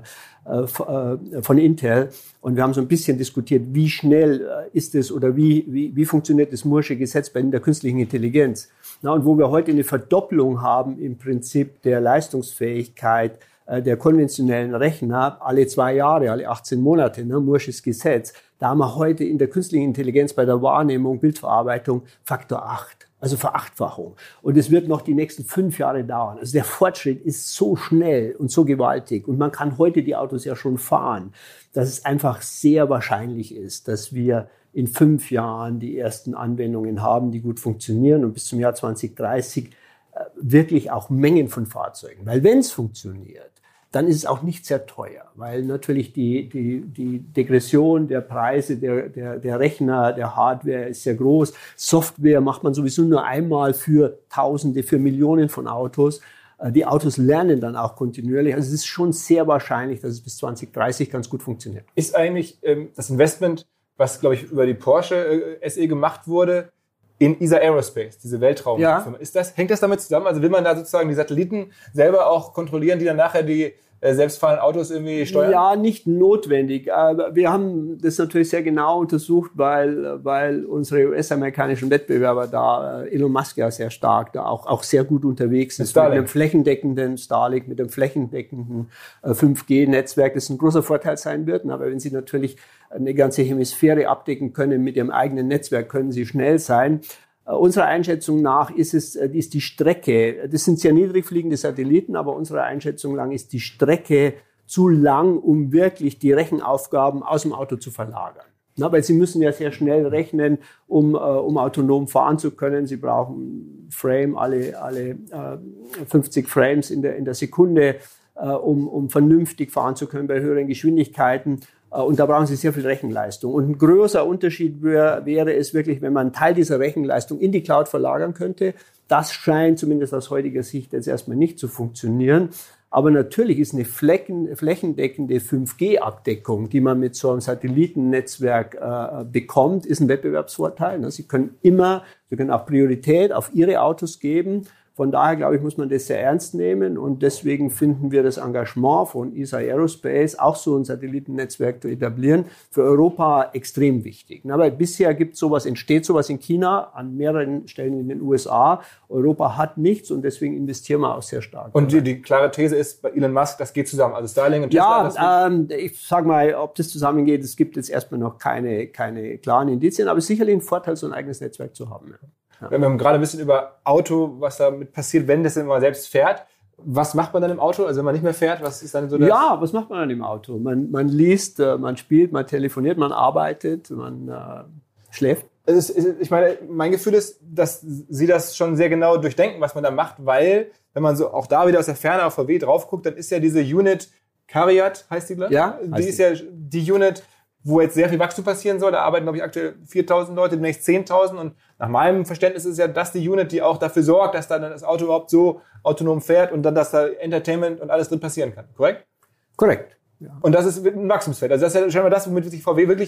äh, von Intel und wir haben so ein bisschen diskutiert, wie schnell äh, ist es oder wie, wie, wie funktioniert das Moore'sche Gesetz bei der künstlichen Intelligenz. Na, und wo wir heute eine Verdopplung haben im Prinzip der Leistungsfähigkeit äh, der konventionellen Rechner, alle zwei Jahre, alle achtzehn Monate, ne, Moore'sches Gesetz, da haben wir heute in der künstlichen Intelligenz bei der Wahrnehmung, Bildverarbeitung Faktor acht, also Verachtfachung. Und es wird noch die nächsten fünf Jahre dauern. Also der Fortschritt ist so schnell und so gewaltig und man kann heute die Autos ja schon fahren, dass es einfach sehr wahrscheinlich ist, dass wir in fünf Jahren die ersten Anwendungen haben, die gut funktionieren und bis zum Jahr zwanzig dreißig äh, wirklich auch Mengen von Fahrzeugen. Weil wenn es funktioniert, dann ist es auch nicht sehr teuer, weil natürlich die, die, die Degression der Preise der, der, der Rechner, der Hardware ist sehr groß. Software macht man sowieso nur einmal für Tausende, für Millionen von Autos. Äh, die Autos lernen dann auch kontinuierlich. Also es ist schon sehr wahrscheinlich, dass es bis zwanzig dreißig ganz gut funktioniert. Ist eigentlich ähm, das Investment, was, glaube ich, über die Porsche äh, S E gemacht wurde, in E S A Aerospace, diese Weltraum. Ja. Ist das, hängt das damit zusammen? Also will man da sozusagen die Satelliten selber auch kontrollieren, die dann nachher die äh, selbstfahrenden Autos irgendwie steuern? Ja, nicht notwendig. Aber wir haben das natürlich sehr genau untersucht, weil, weil unsere U S-amerikanischen Wettbewerber da, äh, Elon Musk ja sehr stark, da auch, auch sehr gut unterwegs ist. Mit einem flächendeckenden Starlink, mit einem flächendeckenden äh, fünf G-Netzwerk, das ein großer Vorteil sein wird. Aber wenn Sie natürlich eine ganze Hemisphäre abdecken können mit Ihrem eigenen Netzwerk, können Sie schnell sein. Uh, unserer Einschätzung nach ist es, ist die Strecke, das sind sehr niedrig fliegende Satelliten, aber unserer Einschätzung nach ist die Strecke zu lang, um wirklich die Rechenaufgaben aus dem Auto zu verlagern. Na, weil Sie müssen ja sehr schnell rechnen, um, uh, um autonom fahren zu können. Sie brauchen Frame, alle, alle uh, fünfzig Frames in der, in der Sekunde, uh, um, um vernünftig fahren zu können bei höheren Geschwindigkeiten. Und da brauchen Sie sehr viel Rechenleistung. Und ein großer Unterschied wär, wäre es wirklich, wenn man einen Teil dieser Rechenleistung in die Cloud verlagern könnte. Das scheint zumindest aus heutiger Sicht jetzt erstmal nicht zu funktionieren. Aber natürlich ist eine Flächen, flächendeckende fünf G-Abdeckung, die man mit so einem Satellitennetzwerk äh, bekommt, ist ein Wettbewerbsvorteil. Sie können immer, Sie können auch Priorität auf Ihre Autos geben. Von daher, glaube ich, muss man das sehr ernst nehmen und deswegen finden wir das Engagement von E S A Aerospace, auch so ein Satellitennetzwerk zu etablieren, für Europa extrem wichtig. Aber bisher gibt sowas, entsteht sowas in China, an mehreren Stellen in den U S A. Europa hat nichts und deswegen investieren wir auch sehr stark. Und die, die klare These ist bei Elon Musk, das geht zusammen, also Starlink und Tesla. Ja, ähm, ich sage mal, ob das zusammengeht, es gibt jetzt erstmal noch keine, keine klaren Indizien, aber es ist sicherlich ein Vorteil, so ein eigenes Netzwerk zu haben. Ja. Ja. Wir haben gerade ein bisschen über Auto, was damit passiert, wenn das denn mal selbst fährt. Was macht man dann im Auto? Also wenn man nicht mehr fährt, was ist dann so das? Ja, was macht man dann im Auto? Man, man liest, man spielt, man telefoniert, man arbeitet, man äh, schläft. Es ist, ich meine, mein Gefühl ist, dass Sie das schon sehr genau durchdenken, was man da macht, weil, wenn man so auch da wieder aus der Ferne auf V W drauf guckt, dann ist ja diese Unit Cariat, heißt die, glaube ich? Ja. Die ist ja die Unit, wo jetzt sehr viel Wachstum passieren soll. Da arbeiten, glaube ich, aktuell viertausend Leute, demnächst zehntausend. Und nach meinem Verständnis ist ja das die Unit, die auch dafür sorgt, dass dann das Auto überhaupt so autonom fährt und dann, dass da Entertainment und alles drin passieren kann. Korrekt? Korrekt. Ja. Und das ist ein Wachstumsfeld. Also das ist ja scheinbar das, womit sich V W wirklich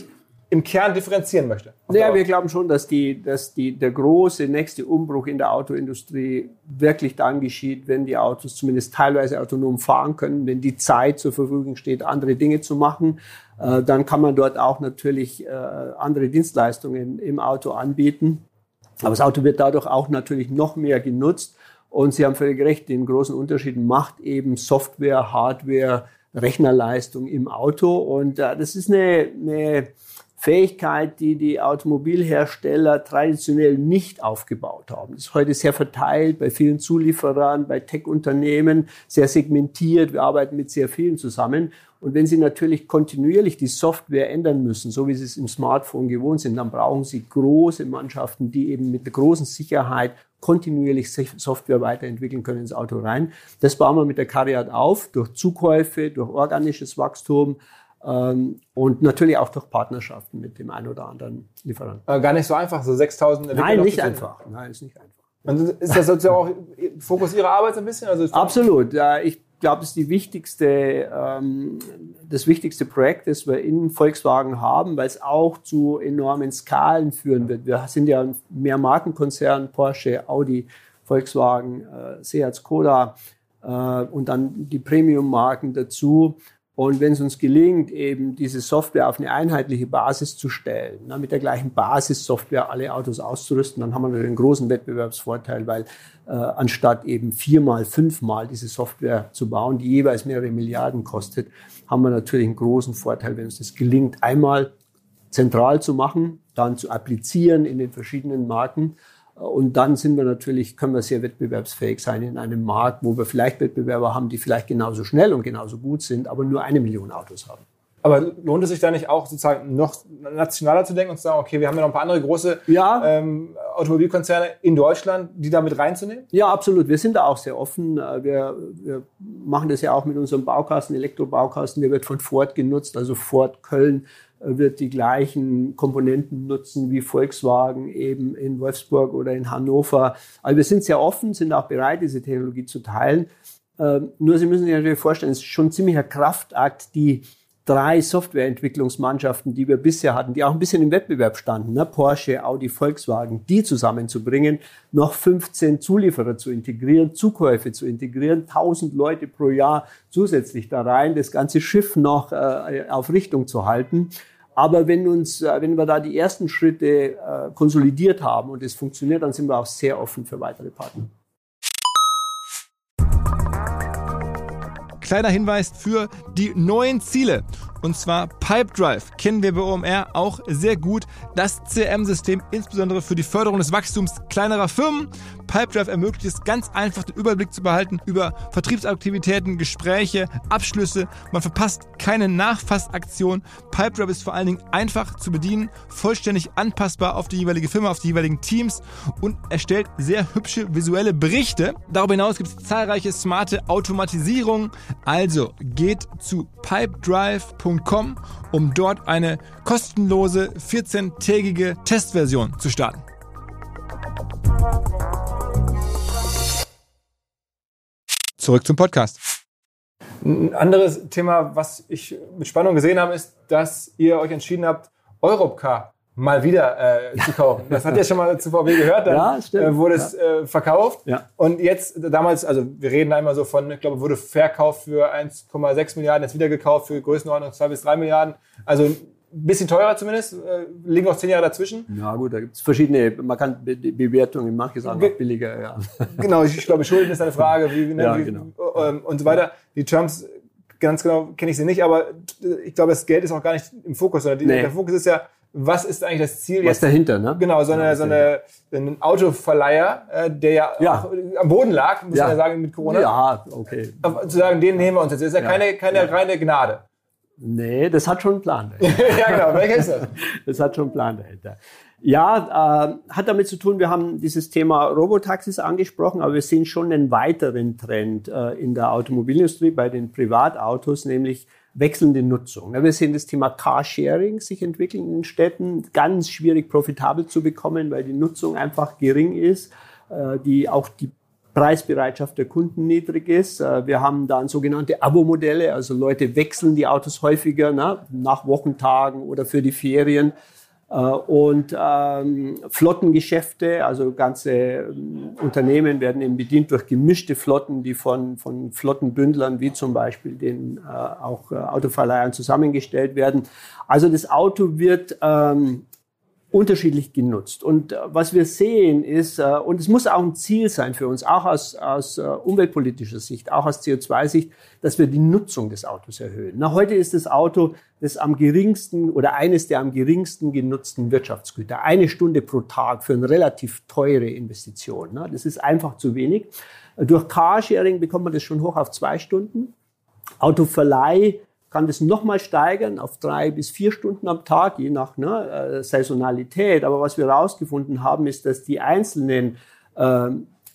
im Kern differenzieren möchte. Naja, wir glauben schon, dass, die, dass die, der große nächste Umbruch in der Autoindustrie wirklich dann geschieht, wenn die Autos zumindest teilweise autonom fahren können, wenn die Zeit zur Verfügung steht, andere Dinge zu machen. Äh, dann kann man dort auch natürlich äh, andere Dienstleistungen im Auto anbieten. Aber das Auto wird dadurch auch natürlich noch mehr genutzt. Und Sie haben völlig recht, den großen Unterschied macht eben Software, Hardware, Rechnerleistung im Auto. Und äh, das ist eine, eine Fähigkeit, die die Automobilhersteller traditionell nicht aufgebaut haben. Das ist heute sehr verteilt bei vielen Zulieferern, bei Tech-Unternehmen, sehr segmentiert. Wir arbeiten mit sehr vielen zusammen. Und wenn Sie natürlich kontinuierlich die Software ändern müssen, so wie Sie es im Smartphone gewohnt sind, dann brauchen Sie große Mannschaften, die eben mit der großen Sicherheit kontinuierlich Software weiterentwickeln können ins Auto rein. Das bauen wir mit der CARIAD auf, durch Zukäufe, durch organisches Wachstum, Ähm, und natürlich auch durch Partnerschaften mit dem einen oder anderen Lieferanten. Aber gar nicht so einfach, so sechstausend Entwickler. Nein, nicht einfach. Nein, ist nicht einfach. Und ist das sozusagen auch Fokus Ihrer Arbeit so ein bisschen? Also Absolut. Ja, ich glaube, das ist die wichtigste, ähm, das wichtigste Projekt, das wir in Volkswagen haben, weil es auch zu enormen Skalen führen wird. Wir sind ja ein Mehrmarkenkonzern, Porsche, Audi, Volkswagen, äh, Seat, Skoda äh, und dann die Premium-Marken dazu. Und wenn es uns gelingt, eben diese Software auf eine einheitliche Basis zu stellen, na, mit der gleichen Basissoftware alle Autos auszurüsten, dann haben wir einen großen Wettbewerbsvorteil, weil äh, anstatt eben viermal, fünfmal diese Software zu bauen, die jeweils mehrere Milliarden kostet, haben wir natürlich einen großen Vorteil, wenn uns das gelingt, einmal zentral zu machen, dann zu applizieren in den verschiedenen Marken. Und dann sind wir natürlich, können wir sehr wettbewerbsfähig sein in einem Markt, wo wir vielleicht Wettbewerber haben, die vielleicht genauso schnell und genauso gut sind, aber nur eine Million Autos haben. Aber lohnt es sich da nicht auch sozusagen noch nationaler zu denken und zu sagen, okay, wir haben ja noch ein paar andere große ja. ähm, Automobilkonzerne in Deutschland, die da mit reinzunehmen? Ja, absolut. Wir sind da auch sehr offen. Wir, wir machen das ja auch mit unserem Baukasten, Elektrobaukasten, der wird von Ford genutzt, also Ford Köln wird die gleichen Komponenten nutzen wie Volkswagen eben in Wolfsburg oder in Hannover. Also wir sind sehr offen, sind auch bereit, diese Technologie zu teilen. Ähm, nur Sie müssen sich natürlich vorstellen, es ist schon ein ziemlicher Kraftakt, die drei Softwareentwicklungsmannschaften, die wir bisher hatten, die auch ein bisschen im Wettbewerb standen, ne? Porsche, Audi, Volkswagen, die zusammenzubringen, noch fünfzehn Zulieferer zu integrieren, Zukäufe zu integrieren, tausend Leute pro Jahr zusätzlich da rein, das ganze Schiff noch äh, auf Richtung zu halten. Aber wenn uns, äh, wenn wir da die ersten Schritte äh, konsolidiert haben und es funktioniert, dann sind wir auch sehr offen für weitere Partner. Kleiner Hinweis für die neuen Ziele. Und zwar Pipedrive kennen wir bei O M R auch sehr gut. Das C R M-System insbesondere für die Förderung des Wachstums kleinerer Firmen. Pipedrive ermöglicht es ganz einfach, den Überblick zu behalten über Vertriebsaktivitäten, Gespräche, Abschlüsse. Man verpasst keine Nachfassaktion. Pipedrive ist vor allen Dingen einfach zu bedienen, vollständig anpassbar auf die jeweilige Firma, auf die jeweiligen Teams und erstellt sehr hübsche visuelle Berichte. Darüber hinaus gibt es zahlreiche smarte Automatisierungen. Also geht zu pipedrive punkt com, um dort eine kostenlose vierzehntägige Testversion zu starten. Zurück zum Podcast. Ein anderes Thema, was ich mit Spannung gesehen habe, ist, dass ihr euch entschieden habt, Europcar mal wieder äh, zu kaufen. Das hat ihr schon mal zu V W gehört, dann ja, äh, wurde es ja. äh, verkauft. Ja. Und jetzt damals, also wir reden da immer so von, ich glaube, wurde verkauft für eins Komma sechs Milliarden, jetzt wieder gekauft für Größenordnung zwei bis drei Milliarden. Also ein bisschen teurer zumindest, äh, liegen noch zehn Jahre dazwischen. Ja gut, da gibt es verschiedene, man kann Be- Bewertungen, manche sagen auch billiger. Ja. Genau, ich, ich glaube, Schulden ist eine Frage, wie, ne, ja, wie genau. ähm, und so weiter. Die Terms, ganz genau kenne ich sie nicht, aber ich glaube, das Geld ist auch gar nicht im Fokus, sondern die, nee. der Fokus ist ja, was ist eigentlich das Ziel? Was jetzt dahinter, ne? Genau, so eine, ja, so eine, ein Autoverleiher, äh, der ja, ja auch am Boden lag, muss ja. man ja sagen, mit Corona. Ja, okay. Zu sagen, den nehmen wir uns jetzt. Das ist ja, ja. keine, keine ja. reine Gnade. Nee, das hat schon einen Plan dahinter. Ja, genau. Welcher ist das? Das hat schon einen Plan dahinter. Ja, äh, hat damit zu tun, wir haben dieses Thema Robotaxis angesprochen, aber wir sehen schon einen weiteren Trend äh, in der Automobilindustrie bei den Privatautos, nämlich wechselnde Nutzung. Wir sehen das Thema Carsharing sich entwickeln in den Städten, ganz schwierig profitabel zu bekommen, weil die Nutzung einfach gering ist, die auch die Preisbereitschaft der Kunden niedrig ist. Wir haben dann sogenannte Abo-Modelle, also Leute wechseln die Autos häufiger, ne, nach Wochentagen oder für die Ferien. Und ähm, Flottengeschäfte, also ganze ähm, Unternehmen werden eben bedient durch gemischte Flotten, die von, von Flottenbündlern wie zum Beispiel den äh, auch äh, Autoverleihern zusammengestellt werden. Also das Auto wird ähm, unterschiedlich genutzt. Und äh, was wir sehen ist, äh, und es muss auch ein Ziel sein für uns, auch aus, aus äh, umweltpolitischer Sicht, auch aus C O zwei Sicht, dass wir die Nutzung des Autos erhöhen. Na, heute ist das Auto das am geringsten oder eines der am geringsten genutzten Wirtschaftsgüter. Eine Stunde pro Tag für eine relativ teure Investition. Na, das ist einfach zu wenig. Durch Carsharing bekommt man das schon hoch auf zwei Stunden. Autoverleih kann das nochmal steigern auf drei bis vier Stunden am Tag, je nach ne, Saisonalität. Aber was wir herausgefunden haben, ist, dass die einzelnen äh,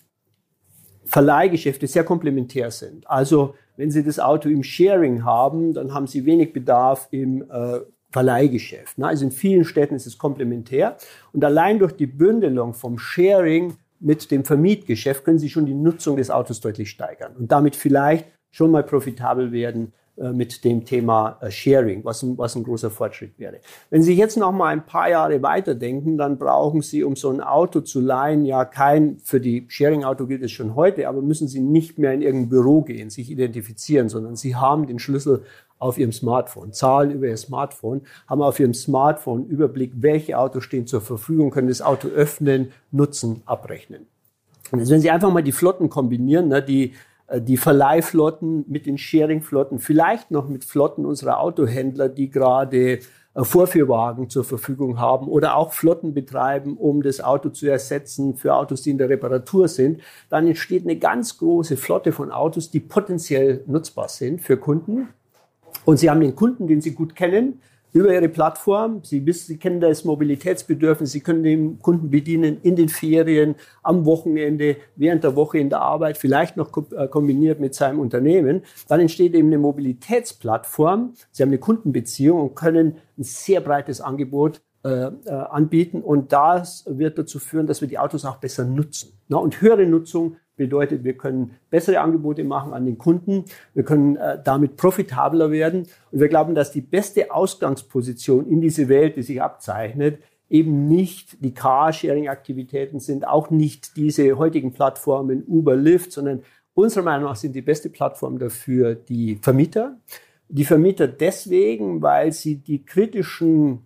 Verleihgeschäfte sehr komplementär sind. Also wenn Sie das Auto im Sharing haben, dann haben Sie wenig Bedarf im äh, Verleihgeschäft. Ne? Also in vielen Städten ist es komplementär. Und allein durch die Bündelung vom Sharing mit dem Vermietgeschäft können Sie schon die Nutzung des Autos deutlich steigern und damit vielleicht schon mal profitabel werden mit dem Thema Sharing, was ein, was ein großer Fortschritt wäre. Wenn Sie jetzt noch mal ein paar Jahre weiterdenken, dann brauchen Sie, um so ein Auto zu leihen, ja kein, für die Sharing-Auto gilt es schon heute, aber müssen Sie nicht mehr in irgendein Büro gehen, sich identifizieren, sondern Sie haben den Schlüssel auf Ihrem Smartphone, zahlen über Ihr Smartphone, haben auf Ihrem Smartphone Überblick, welche Autos stehen zur Verfügung, können das Auto öffnen, nutzen, abrechnen. Und jetzt, wenn Sie einfach mal die Flotten kombinieren, ne, die die Verleihflotten mit den Sharing-Flotten, vielleicht noch mit Flotten unserer Autohändler, die gerade Vorführwagen zur Verfügung haben oder auch Flotten betreiben, um das Auto zu ersetzen für Autos, die in der Reparatur sind, dann entsteht eine ganz große Flotte von Autos, die potenziell nutzbar sind für Kunden. Und Sie haben den Kunden, den Sie gut kennen, über Ihre Plattform. Sie wissen, Sie kennen das Mobilitätsbedürfnis. Sie können den Kunden bedienen in den Ferien, am Wochenende, während der Woche in der Arbeit, vielleicht noch kombiniert mit seinem Unternehmen. Dann entsteht eben eine Mobilitätsplattform. Sie haben eine Kundenbeziehung und können ein sehr breites Angebot äh, äh, anbieten. Und das wird dazu führen, dass wir die Autos auch besser nutzen. Na, und höhere Nutzung bedeutet, wir können bessere Angebote machen an den Kunden, wir können äh, damit profitabler werden und wir glauben, dass die beste Ausgangsposition in diese Welt, die sich abzeichnet, eben nicht die Carsharing-Aktivitäten sind, auch nicht diese heutigen Plattformen Uber, Lyft, sondern unserer Meinung nach sind die beste Plattform dafür die Vermieter. Die Vermieter deswegen, weil sie die kritischen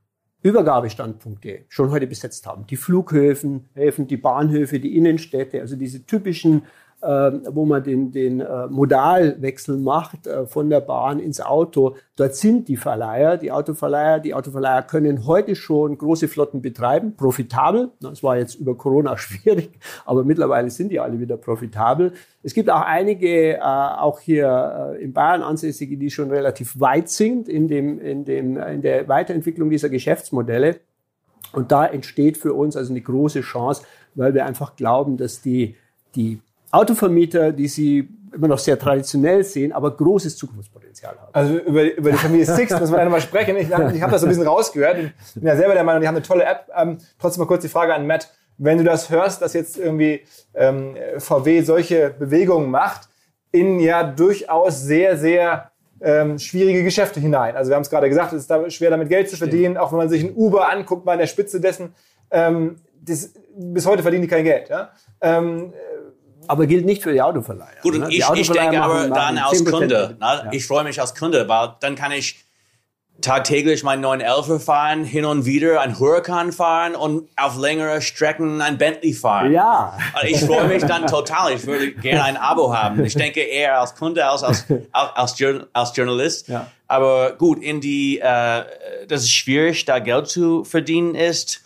Übergabestandpunkte schon heute besetzt haben. Die Flughäfen, Häfen, die Bahnhöfe, die Innenstädte, also diese typischen, äh, wo man den, den äh, Modalwechsel macht äh, von der Bahn ins Auto. Dort sind die Verleiher, die Autoverleiher. Die Autoverleiher können heute schon große Flotten betreiben, profitabel. Das war jetzt über Corona schwierig, aber mittlerweile sind die alle wieder profitabel. Es gibt auch einige, äh, auch hier äh, in Bayern ansässige, die schon relativ weit sind in dem, in dem, in der Weiterentwicklung dieser Geschäftsmodelle. Und da entsteht für uns also eine große Chance, weil wir einfach glauben, dass die, die Autovermieter, die sie immer noch sehr traditionell sehen, aber großes Zukunftspotenzial haben. Also über, über die Familie Sixt müssen wir ja nochmal sprechen. Ich, ich habe das so ein bisschen rausgehört. Ich bin ja selber der Meinung, die haben eine tolle App. Ähm, trotzdem mal kurz die Frage an Matt. Wenn du das hörst, dass jetzt irgendwie ähm, V W solche Bewegungen macht, in ja durchaus sehr, sehr ähm, schwierige Geschäfte hinein. Also wir haben es gerade gesagt, es ist da schwer, damit Geld zu verdienen. Auch wenn man sich ein Uber anguckt, mal an der Spitze dessen, ähm, das, bis heute verdienen die kein Geld. Ja? Ähm, Aber gilt nicht für die Autoverleiher. Gut, und ne? ich, ich denke aber dann als Kunde. Ne? Ja. Ich freue mich als Kunde, weil dann kann ich tagtäglich meinen neuen Elfer fahren, hin und wieder ein Huracan fahren und auf längere Strecken ein Bentley fahren. Ja. Ich freue mich dann total. Ich würde gerne ein Abo haben. Ich denke eher als Kunde als als, als, als Journalist. Ja. Aber gut, in die, äh, dass es schwierig, da Geld zu verdienen ist.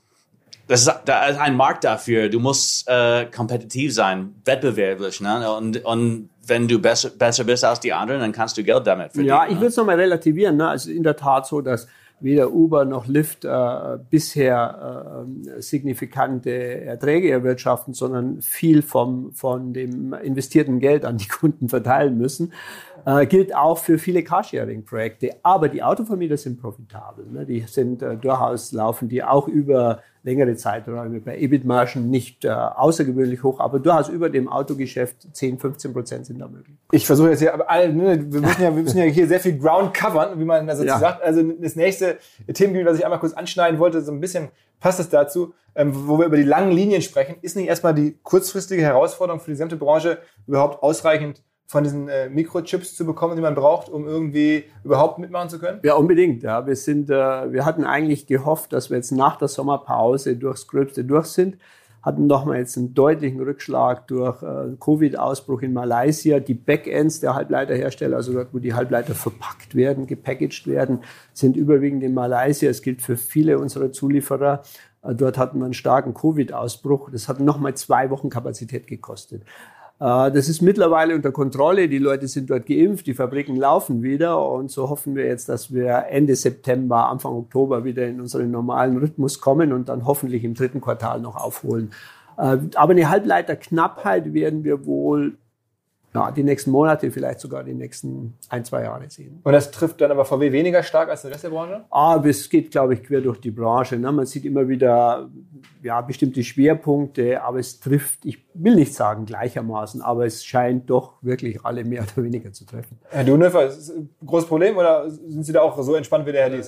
Das ist, da ist ein Markt dafür. Du musst äh, kompetitiv sein, wettbewerblich, ne? Und, und wenn du besser, besser bist als die anderen, dann kannst du Geld damit verdienen. Ja, ich will es nochmal relativieren. Ne? Also in der Tat so, dass weder Uber noch Lyft äh, bisher äh, signifikante Erträge erwirtschaften, sondern viel vom, von dem investierten Geld an die Kunden verteilen müssen. Äh, gilt auch für viele Carsharing-Projekte. Aber die Autovermieter sind profitabel. Ne? Die sind äh, durchaus laufen die auch über längere Zeiträume bei E B I T-Margen nicht äh, außergewöhnlich hoch, aber durchaus über dem Autogeschäft zehn, fünfzehn Prozent sind da möglich. Ich versuche jetzt hier, aber alle, ne, wir, müssen ja, wir müssen ja hier sehr viel Ground covern, wie man das jetzt ja. sagt. Also das nächste Themengebiet, was ich einmal kurz anschneiden wollte, so ein bisschen passt es dazu, ähm, wo wir über die langen Linien sprechen, ist nicht erstmal die kurzfristige Herausforderung für die gesamte Branche, überhaupt ausreichend von diesen äh, Mikrochips zu bekommen, die man braucht, um irgendwie überhaupt mitmachen zu können? Ja, unbedingt. Ja. Wir sind, äh, wir hatten eigentlich gehofft, dass wir jetzt nach der Sommerpause durchs Gröbste durch sind. Hatten nochmal jetzt einen deutlichen Rückschlag durch äh, Covid-Ausbruch in Malaysia. Die Backends der Halbleiterhersteller, also dort, wo die Halbleiter verpackt werden, gepackaged werden, sind überwiegend in Malaysia. Es gilt für viele unserer Zulieferer. Äh, dort hatten wir einen starken Covid-Ausbruch. Das hat nochmal zwei Wochen Kapazität gekostet. Das ist mittlerweile unter Kontrolle. Die Leute sind dort geimpft, die Fabriken laufen wieder. Und so hoffen wir jetzt, dass wir Ende September, Anfang Oktober wieder in unseren normalen Rhythmus kommen und dann hoffentlich im dritten Quartal noch aufholen. Aber eine Halbleiterknappheit werden wir wohl ja, die nächsten Monate, vielleicht sogar die nächsten ein, zwei Jahre sehen. Und das trifft dann aber V W weniger stark als der Rest der Branche? Ah, es geht, glaube ich, quer durch die Branche. Ne? Man sieht immer wieder ja, bestimmte Schwerpunkte, aber es trifft, ich will nicht sagen gleichermaßen, aber es scheint doch wirklich alle mehr oder weniger zu treffen. Herr Dunhofer, ist das ein großes Problem oder sind Sie da auch so entspannt wie der Herr Lies?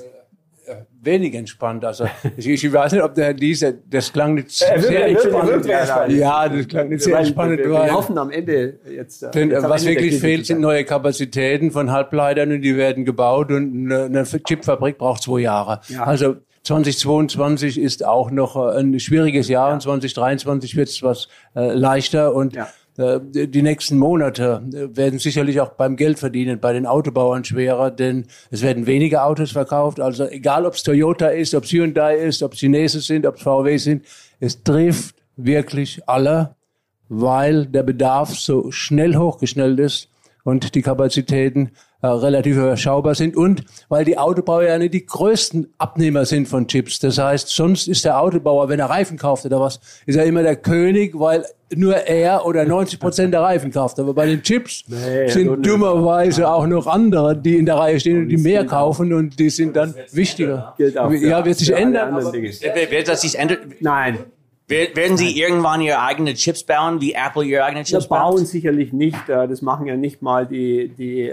Wenig entspannt. Also ich, ich weiß nicht, ob der Herr Lies, das klang nicht er wird, sehr er wird, entspannt. Er wird, er wird, ja, das klang nicht sehr entspannt. Wir, wir, wir hoffen am Ende jetzt. Denn, jetzt am was Ende wirklich fehlt, sind neue Kapazitäten von Halbleitern und die werden gebaut und eine, eine Chipfabrik braucht zwei Jahre. Ja. Also zweitausendzweiundzwanzig ist auch noch ein schwieriges Jahr und zweitausenddreiundzwanzig wird es was äh, leichter und ja. Die nächsten Monate werden sicherlich auch beim Geldverdienen bei den Autobauern schwerer, denn es werden weniger Autos verkauft. Also egal, ob es Toyota ist, ob es Hyundai ist, ob es Chinesen sind, ob es V W sind, es trifft wirklich alle, weil der Bedarf so schnell hochgeschnellt ist und die Kapazitäten äh, relativ überschaubar sind und weil die Autobauer ja nicht die größten Abnehmer sind von Chips. Das heißt, sonst ist der Autobauer, wenn er Reifen kauft oder was, ist er immer der König, weil nur er oder neunzig Prozent der Reifen kauft. Aber bei den Chips nee, sind dummerweise auch noch andere, die in der Reihe stehen und die mehr kaufen und die sind dann wichtiger. Ja, wird sich ändern. Wird das sich ändern? Nein. Werden Sie irgendwann Ihre eigenen Chips bauen, wie Apple Ihre eigenen Chips baut? bauen? Bauen sicherlich nicht. Das machen ja nicht mal die, die,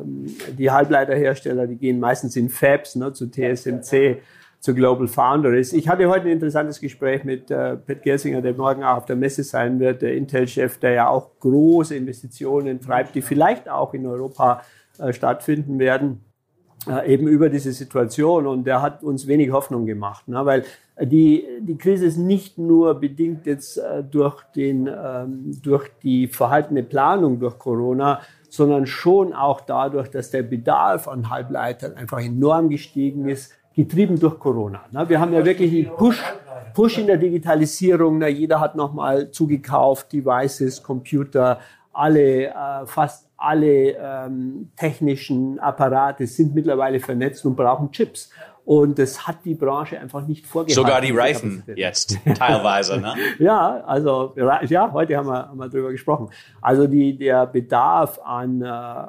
die Halbleiterhersteller. Die gehen meistens in Fabs, ne, zu T S M C, zu Global Foundries. Ich hatte heute ein interessantes Gespräch mit äh, Pat Gelsinger, der morgen auch auf der Messe sein wird, der Intel-Chef, der ja auch große Investitionen treibt, die vielleicht auch in Europa äh, stattfinden werden. Äh, eben über diese Situation und der hat uns wenig Hoffnung gemacht, ne? Weil die die Krise ist nicht nur bedingt jetzt äh, durch den ähm, durch die verhaltene Planung durch Corona, sondern schon auch dadurch, dass der Bedarf an Halbleitern einfach enorm gestiegen ist, getrieben durch Corona. Ne? Wir haben ja wirklich einen Push Push in der Digitalisierung. Ne? Jeder hat nochmal zugekauft, Devices, Computer, alle äh, fast alle ähm, technischen Apparate sind mittlerweile vernetzt und brauchen Chips. Und das hat die Branche einfach nicht vorgehalten. Sogar die Reifen jetzt, teilweise, ne? Ja, also, ja, heute haben wir, haben wir drüber gesprochen. Also die, der Bedarf an, äh,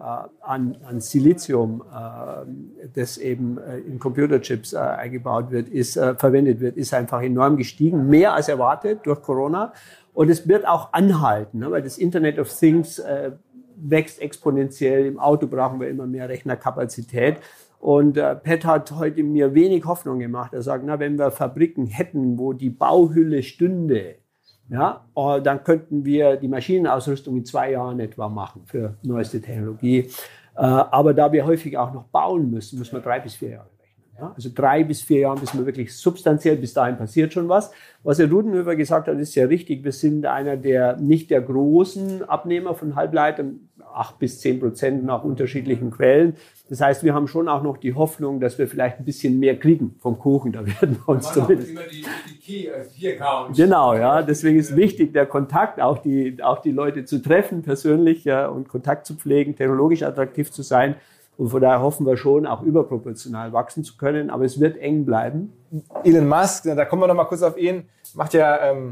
an, an Silizium, äh, das eben äh, in Computerchips äh, eingebaut wird, ist, äh, verwendet wird, ist einfach enorm gestiegen. Mehr als erwartet durch Corona. Und es wird auch anhalten, ne? Weil das Internet of Things, äh, wächst exponentiell. Im Auto brauchen wir immer mehr Rechnerkapazität. Und äh, Pat hat heute mir wenig Hoffnung gemacht. Er sagt, na, wenn wir Fabriken hätten, wo die Bauhülle stünde, ja, äh, dann könnten wir die Maschinenausrüstung in zwei Jahren etwa machen für neueste Technologie. Äh, aber da wir häufig auch noch bauen müssen, müssen wir drei bis vier Jahre rechnen. Ja? Also drei bis vier Jahre müssen wir wirklich substanziell, bis dahin passiert schon was. Was Herr Dudenhöfer gesagt hat, ist ja richtig. Wir sind einer der, nicht der großen Abnehmer von Halbleitern, acht bis zehn Prozent nach unterschiedlichen Quellen. Das heißt, wir haben schon auch noch die Hoffnung, dass wir vielleicht ein bisschen mehr kriegen vom Kuchen. Da werden wir uns zumindest. Immer die, die Key, Key Accounts. Genau, ja. Deswegen ist wichtig, der Kontakt, auch die, auch die Leute zu treffen, persönlich, ja, und Kontakt zu pflegen, technologisch attraktiv zu sein. Und von daher hoffen wir schon, auch überproportional wachsen zu können. Aber es wird eng bleiben. Elon Musk, da kommen wir noch mal kurz auf ihn, macht ja ähm,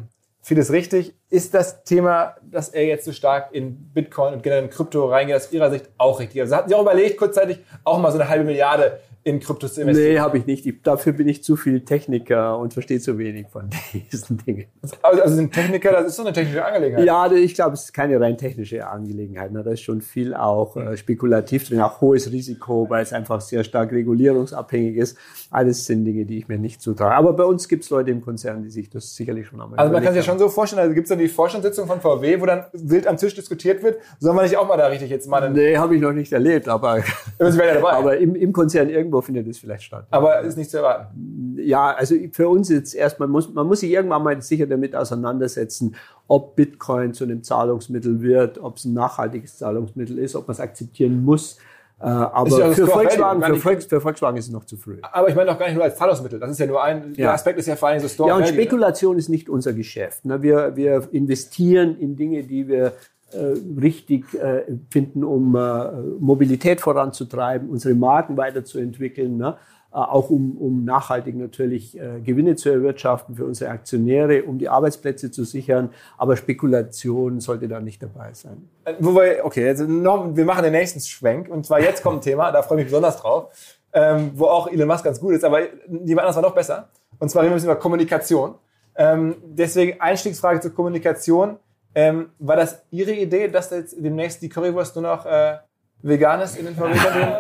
vieles richtig. Ist das Thema, dass er jetzt so stark in Bitcoin und generell in Krypto reingeht, aus Ihrer Sicht auch richtig? Also hatten Sie auch überlegt, kurzzeitig auch mal so eine halbe Milliarde in Kryptos zu investieren? Nee, habe ich nicht. Ich, dafür bin ich zu viel Techniker und verstehe zu wenig von diesen Dingen. Also, also sind Techniker, das ist doch eine technische Angelegenheit. Ja, ich glaube, es ist keine rein technische Angelegenheit. Da ist schon viel auch äh, spekulativ drin, auch hohes Risiko, weil es einfach sehr stark regulierungsabhängig ist. Alles sind Dinge, die ich mir nicht zutraue. Aber bei uns gibt es Leute im Konzern, die sich das sicherlich schon einmal Also man kann sich ja schon so vorstellen, also gibt es dann die Vorstandssitzung von V W, wo dann wild am Tisch diskutiert wird. Sollen wir nicht auch mal da richtig jetzt mal... Nee, habe ich noch nicht erlebt, aber, Sie wären ja dabei. aber im, im Konzern irgendwo findet es vielleicht statt. Aber ist nicht zu erwarten. Ja, also für uns jetzt erstmal, muss, man muss sich irgendwann mal sicher damit auseinandersetzen, ob Bitcoin zu einem Zahlungsmittel wird, ob es ein nachhaltiges Zahlungsmittel ist, ob man es akzeptieren muss. Äh, aber ja für, Volkswagen, für, Volks, für Volkswagen ist es noch zu früh. Aber ich meine doch gar nicht nur als Zahlungsmittel. Das ist ja nur ein, ja. der Aspekt ist ja vor allem so Store. Ja, und Spekulation ne? ist nicht unser Geschäft. Wir, wir investieren in Dinge, die wir äh, richtig äh, finden, um äh, Mobilität voranzutreiben, unsere Marken weiterzuentwickeln, ne? Auch um, um nachhaltig natürlich äh, Gewinne zu erwirtschaften für unsere Aktionäre, um die Arbeitsplätze zu sichern. Aber Spekulation sollte da nicht dabei sein. Wobei, okay, jetzt noch, wir machen den nächsten Schwenk. Und zwar jetzt kommt ein Thema, da freue ich mich besonders drauf, ähm, wo auch Elon Musk ganz gut ist, aber jemand anderes war noch besser. Und zwar reden wir ein bisschen über Kommunikation. Ähm, deswegen Einstiegsfrage zur Kommunikation. Ähm, war das Ihre Idee, dass jetzt demnächst die Currywurst nur noch... Äh, Veganes in den Fabriken?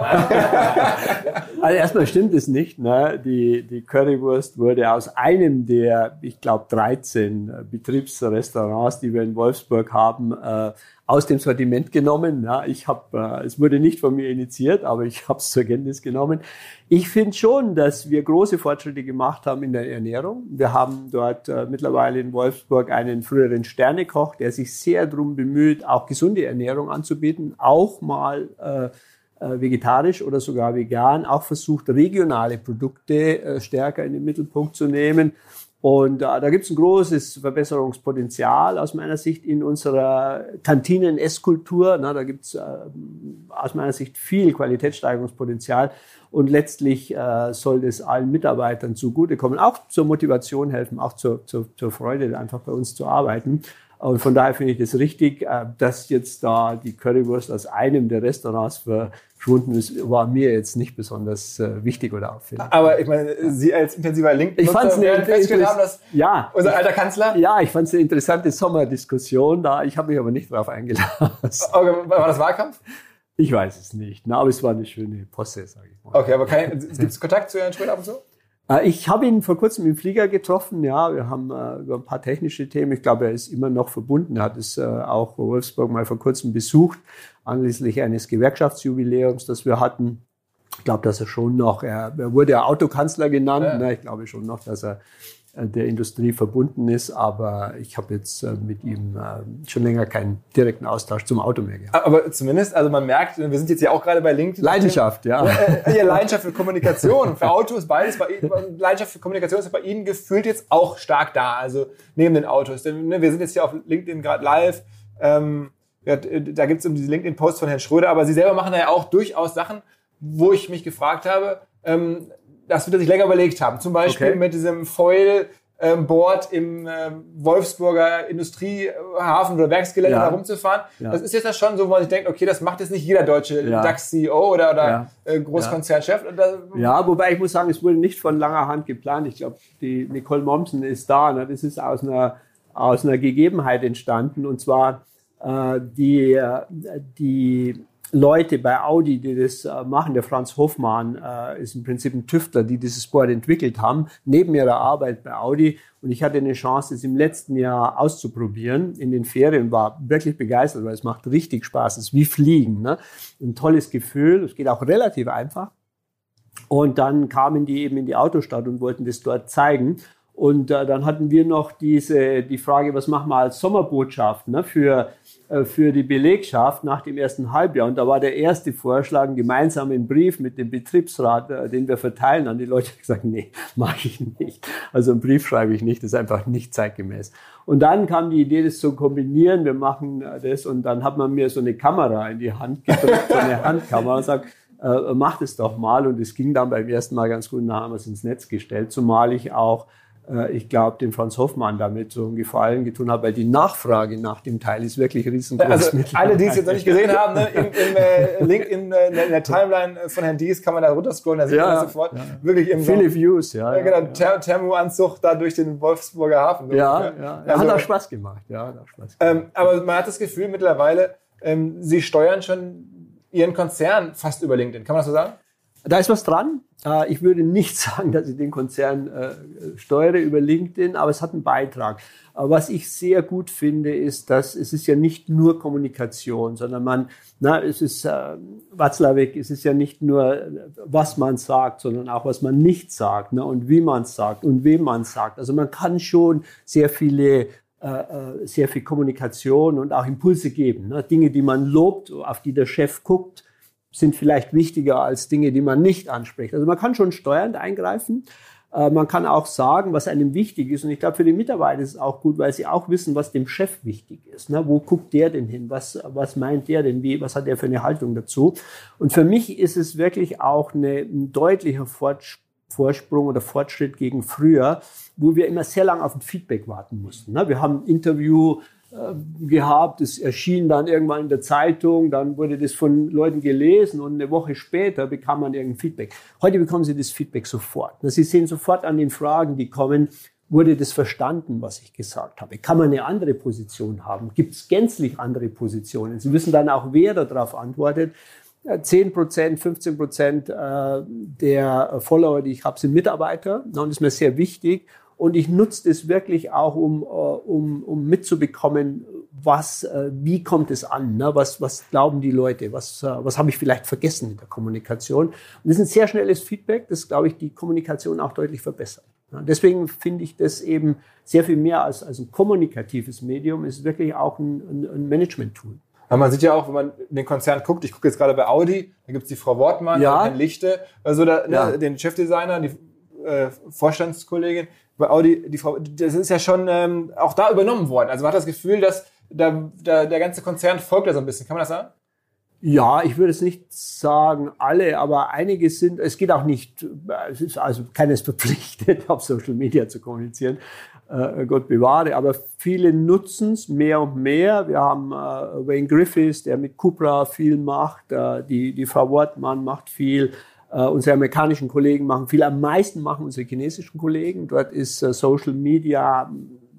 Also erstmal stimmt es nicht. Ne? Die, die Currywurst wurde aus einem der, ich glaube, dreizehn Betriebsrestaurants, die wir in Wolfsburg haben, äh, aus dem Sortiment genommen. Ja, ich hab, äh, es wurde nicht von mir initiiert, aber ich habe es zur Kenntnis genommen. Ich finde schon, dass wir große Fortschritte gemacht haben in der Ernährung. Wir haben dort äh, mittlerweile in Wolfsburg einen früheren Sternekoch, der sich sehr darum bemüht, auch gesunde Ernährung anzubieten, auch mal äh, vegetarisch oder sogar vegan, auch versucht, regionale Produkte äh, stärker in den Mittelpunkt zu nehmen. Und äh, da gibt es ein großes Verbesserungspotenzial aus meiner Sicht in unserer Kantinen-Esskultur. Na, da gibt es äh, aus meiner Sicht viel Qualitätssteigerungspotenzial. Und letztlich äh, soll das allen Mitarbeitern zugutekommen, auch zur Motivation helfen, auch zur, zur, zur Freude, einfach bei uns zu arbeiten. Und von daher finde ich das richtig, dass jetzt da die Currywurst aus einem der Restaurants verschwunden ist, war mir jetzt nicht besonders wichtig oder auffällig. Aber ich meine, Sie als intensiver LinkedIn-Nutzer werden festgestellt haben, dass ja, unser alter Kanzler... Ja, ich fand es eine interessante Sommerdiskussion da. Ich habe mich aber nicht drauf eingelassen. Okay, war das Wahlkampf? Ich weiß es nicht. Na, aber es war eine schöne Posse, sage ich mal. Okay, aber gibt es Kontakt zu Herrn Schröder ab und zu? Ich habe ihn vor kurzem im Flieger getroffen, ja, wir haben äh, über ein paar technische Themen, ich glaube, er ist immer noch verbunden, er hat es äh, auch Wolfsburg mal vor kurzem besucht, anlässlich eines Gewerkschaftsjubiläums, das wir hatten. Ich glaube, dass er schon noch, er, er wurde ja Autokanzler genannt, ja. Ne, ich glaube schon noch, dass er äh, der Industrie verbunden ist, aber ich habe jetzt äh, mit ihm äh, schon länger keinen direkten Austausch zum Auto mehr gehabt. Aber zumindest, also man merkt, wir sind jetzt ja auch gerade bei LinkedIn. Leidenschaft, ja. Ja, ja, Leidenschaft für Kommunikation, für Autos, beides. Bei, Leidenschaft für Kommunikation ist bei Ihnen gefühlt jetzt auch stark da, also neben den Autos. Denn, ne, wir sind jetzt hier auf LinkedIn gerade live, ähm, ja, da gibt es um diese LinkedIn-Posts von Herrn Schröder, aber Sie selber machen da ja auch durchaus Sachen, wo ich mich gefragt habe, ähm, das wird sich länger überlegt haben. Zum Beispiel okay. mit diesem Foil-Board im äh, Wolfsburger Industriehafen oder Werksgelände ja. da rumzufahren. Ja. Das ist jetzt das schon so, wo man sich denkt, okay, das macht jetzt nicht jeder deutsche ja. DAX-C E O oder, oder ja. äh, Großkonzernchef. Ja. ja, wobei ich muss sagen, es wurde nicht von langer Hand geplant. Ich glaube, die Nicole Mommsen ist da. Ne? Das ist aus einer, aus einer Gegebenheit entstanden. Und zwar äh, die, die Leute bei Audi, die das äh, machen, der Franz Hofmann äh, ist im Prinzip ein Tüftler, die dieses Board entwickelt haben, neben ihrer Arbeit bei Audi. Und ich hatte eine Chance, es im letzten Jahr auszuprobieren in den Ferien, war wirklich begeistert, weil es macht richtig Spaß. Es ist wie Fliegen, ne? Ein tolles Gefühl. Es geht auch relativ einfach. Und dann kamen die eben in die Autostadt und wollten das dort zeigen. Und äh, dann hatten wir noch diese die Frage, was machen wir als Sommerbotschaft, ne, für äh, für die Belegschaft nach dem ersten Halbjahr. Und da war der erste Vorschlag, einen gemeinsamen Brief mit dem Betriebsrat, äh, den wir verteilen an die Leute. Ich gesagt, nee, mache ich nicht. Also einen Brief schreibe ich nicht, das ist einfach nicht zeitgemäß. Und dann kam die Idee, das zu kombinieren. Wir machen äh, das und dann hat man mir so eine Kamera in die Hand gedrückt, so eine Handkamera und sagt, äh, mach das doch mal. Und es ging dann beim ersten Mal ganz gut, dann haben wir es ins Netz gestellt, zumal ich auch äh, ich glaube, den Franz Hoffmann damit so einen Gefallen getan hat, weil die Nachfrage nach dem Teil ist wirklich riesengroß. Also alle, die es jetzt noch nicht gesehen haben, ne, im, im äh, Link in, äh, in der Timeline von Herrn Dies kann man da runterscrollen, da sieht ja, man das sofort. Ja. Wirklich im Viele Views, ja. Ja, genau, ja. Ther- Thermoanzug da durch den Wolfsburger Hafen. Ja, ja, ja. Also, hat auch Spaß gemacht. Ja, hat auch Spaß gemacht. Ähm, aber man hat das Gefühl mittlerweile, ähm, Sie steuern schon Ihren Konzern fast über LinkedIn. Kann man das so sagen? Da ist was dran. Ich würde nicht sagen, dass ich den Konzern steuere über LinkedIn, aber es hat einen Beitrag. Aber was ich sehr gut finde, ist, dass es ist ja nicht nur Kommunikation, sondern man, na, es ist äh, Watzlawick, es ist ja nicht nur, was man sagt, sondern auch, was man nicht sagt, ne, und wie man es sagt und wem man es sagt. Also man kann schon sehr viele äh, sehr viel Kommunikation und auch Impulse geben. Ne? Dinge, die man lobt, auf die der Chef guckt, sind vielleicht wichtiger als Dinge, die man nicht anspricht. Also man kann schon steuernd eingreifen. Äh, man kann auch sagen, was einem wichtig ist. Und ich glaube, für die Mitarbeiter ist es auch gut, weil sie auch wissen, was dem Chef wichtig ist. Ne? Wo guckt der denn hin? Was, was meint der denn? Wie, was hat der für eine Haltung dazu? Und für mich ist es wirklich auch eine, ein deutlicher Fortschritt, Vorsprung oder Fortschritt gegen früher, wo wir immer sehr lange auf ein Feedback warten mussten. Wir haben ein Interview äh, gehabt, es erschien dann irgendwann in der Zeitung, dann wurde das von Leuten gelesen und eine Woche später bekam man irgendein Feedback. Heute bekommen Sie das Feedback sofort. Sie sehen sofort an den Fragen, die kommen, wurde das verstanden, was ich gesagt habe? Kann man eine andere Position haben? Gibt es gänzlich andere Positionen? Sie wissen dann auch, wer darauf antwortet. zehn Prozent, fünfzehn Prozent der Follower, die ich habe, sind Mitarbeiter. Und das ist mir sehr wichtig. Und ich nutze das wirklich auch, um, um, um mitzubekommen, was, wie kommt es an? Ne? Was, was glauben die Leute? Was, was habe ich vielleicht vergessen in der Kommunikation? Und das ist ein sehr schnelles Feedback, das, glaube ich, die Kommunikation auch deutlich verbessert. Deswegen finde ich das eben sehr viel mehr als, als ein kommunikatives Medium, ist wirklich auch ein, ein, ein Management-Tool. Aber man sieht ja auch, wenn man in den Konzern guckt, ich gucke jetzt gerade bei Audi, da gibt's die Frau Wortmann, ja. Herrn Lichte, also da, ja. ne, den Chefdesigner, die äh, Vorstandskollegin. Bei Audi, die Frau, das ist ja schon ähm, auch da übernommen worden. Also man hat das Gefühl, dass da, da, der ganze Konzern folgt da so ein bisschen. Kann man das sagen? Ja, ich würde es nicht sagen alle, aber einige sind, es geht auch nicht, es ist also keines verpflichtet, auf Social Media zu kommunizieren. Äh, Gott bewahre, aber viele nutzen es mehr und mehr. Wir haben äh, Wayne Griffiths, der mit Cupra viel macht, äh, die, die Frau Wortmann macht viel, äh, unsere amerikanischen Kollegen machen viel, am meisten machen unsere chinesischen Kollegen. Dort ist äh, Social Media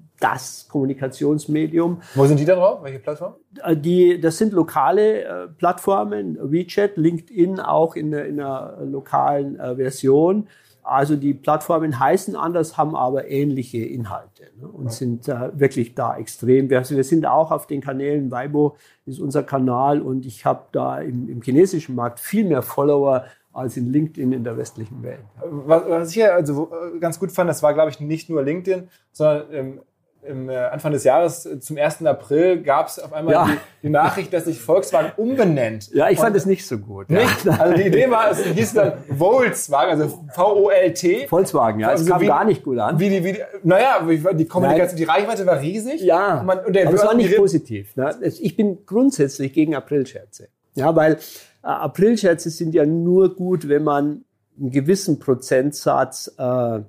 das Kommunikationsmedium. Wo sind die da drauf? Welche Plattform? Äh, die, das sind lokale äh, Plattformen, WeChat, LinkedIn auch in, in einer lokalen äh, Version. Also die Plattformen heißen anders, haben aber ähnliche Inhalte, ne, und sind äh, wirklich da extrem. Wir, also wir sind auch auf den Kanälen, Weibo ist unser Kanal, und ich habe da im, im chinesischen Markt viel mehr Follower als in LinkedIn in der westlichen Welt. Was, was ich ja also ganz gut fand, das war, glaube ich, nicht nur LinkedIn, sondern ähm, im Anfang des Jahres, zum ersten April, gab es auf einmal ja. die, die Nachricht, dass sich Volkswagen umbenennt. Ja, ich fand es nicht so gut. Nicht? Ja. Also die Idee war, es hieß dann Volkswagen, also V O L T. Volkswagen, ja, es also kam wie, gar nicht gut an. Wie die, wie die, naja, die Kommunikation, Nein. die Reichweite war riesig. Ja, und man, und der aber es war nicht positiv. Ne? Ich bin grundsätzlich gegen Aprilscherze. Ja, weil äh, Aprilscherze sind ja nur gut, wenn man einen gewissen Prozentsatz, äh,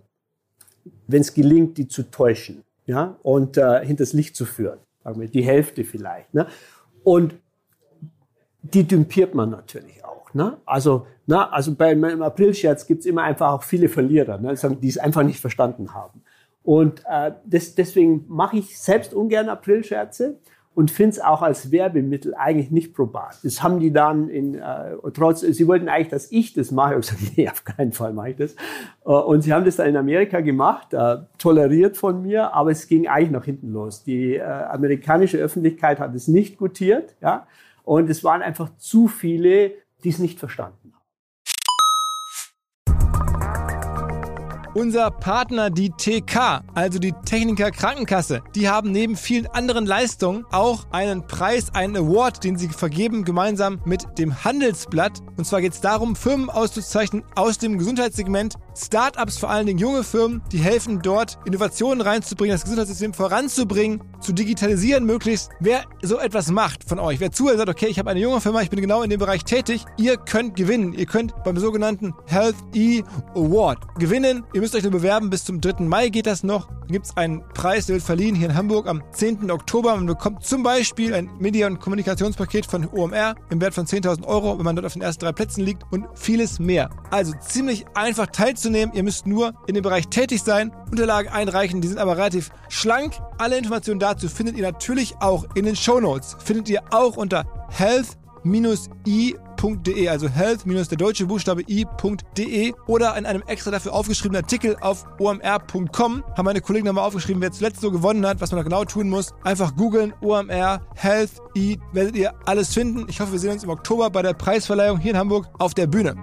wenn es gelingt, die zu täuschen. Ja, und äh, hinters Licht zu führen, sagen wir, die Hälfte vielleicht. Ne? Und die dümpiert man natürlich auch. Ne? Also, na, also beim Aprilscherz gibt's immer einfach auch viele Verlierer, ne? Die es einfach nicht verstanden haben. Und äh, das, deswegen mache ich selbst ungern Aprilscherze und finde es auch als Werbemittel eigentlich nicht probat. Das haben die dann in, äh, trotz, sie wollten eigentlich, dass ich das mache. Ich habe gesagt, nee, auf keinen Fall mache ich das. Äh, und sie haben das dann in Amerika gemacht, äh, toleriert von mir, aber es ging eigentlich nach hinten los. Die äh, amerikanische Öffentlichkeit hat es nicht gutiert, ja, und es waren einfach zu viele, die es nicht verstanden haben. Unser Partner, die T K, also die Techniker Krankenkasse, die haben neben vielen anderen Leistungen auch einen Preis, einen Award, den sie vergeben, gemeinsam mit dem Handelsblatt. Und zwar geht es darum, Firmen auszuzeichnen aus dem Gesundheitssegment Startups, vor allen Dingen junge Firmen, die helfen dort, Innovationen reinzubringen, das Gesundheitssystem voranzubringen, zu digitalisieren möglichst. Wer so etwas macht von euch, wer zuhört und sagt, okay, ich habe eine junge Firma, ich bin genau in dem Bereich tätig, ihr könnt gewinnen. Ihr könnt beim sogenannten Health E Award gewinnen. Ihr müsst euch nur bewerben, bis zum dritten Mai geht das noch. Da gibt es einen Preis, der wird verliehen hier in Hamburg am zehnten Oktober. Man bekommt zum Beispiel ein Media- und Kommunikationspaket von O M R im Wert von zehntausend Euro, wenn man dort auf den ersten drei Plätzen liegt und vieles mehr. Also ziemlich einfach teilzunehmen. Ihr müsst nur in dem Bereich tätig sein, Unterlagen einreichen, die sind aber relativ schlank. Alle Informationen dazu findet ihr natürlich auch in den Shownotes. Findet ihr auch unter health i punkt de, also health der deutsche Buchstabe i punkt de oder in einem extra dafür aufgeschriebenen Artikel auf o m r punkt com haben meine Kollegen nochmal aufgeschrieben, wer zuletzt so gewonnen hat, was man da genau tun muss. Einfach googeln, O M R, Health E, werdet ihr alles finden. Ich hoffe, wir sehen uns im Oktober bei der Preisverleihung hier in Hamburg auf der Bühne.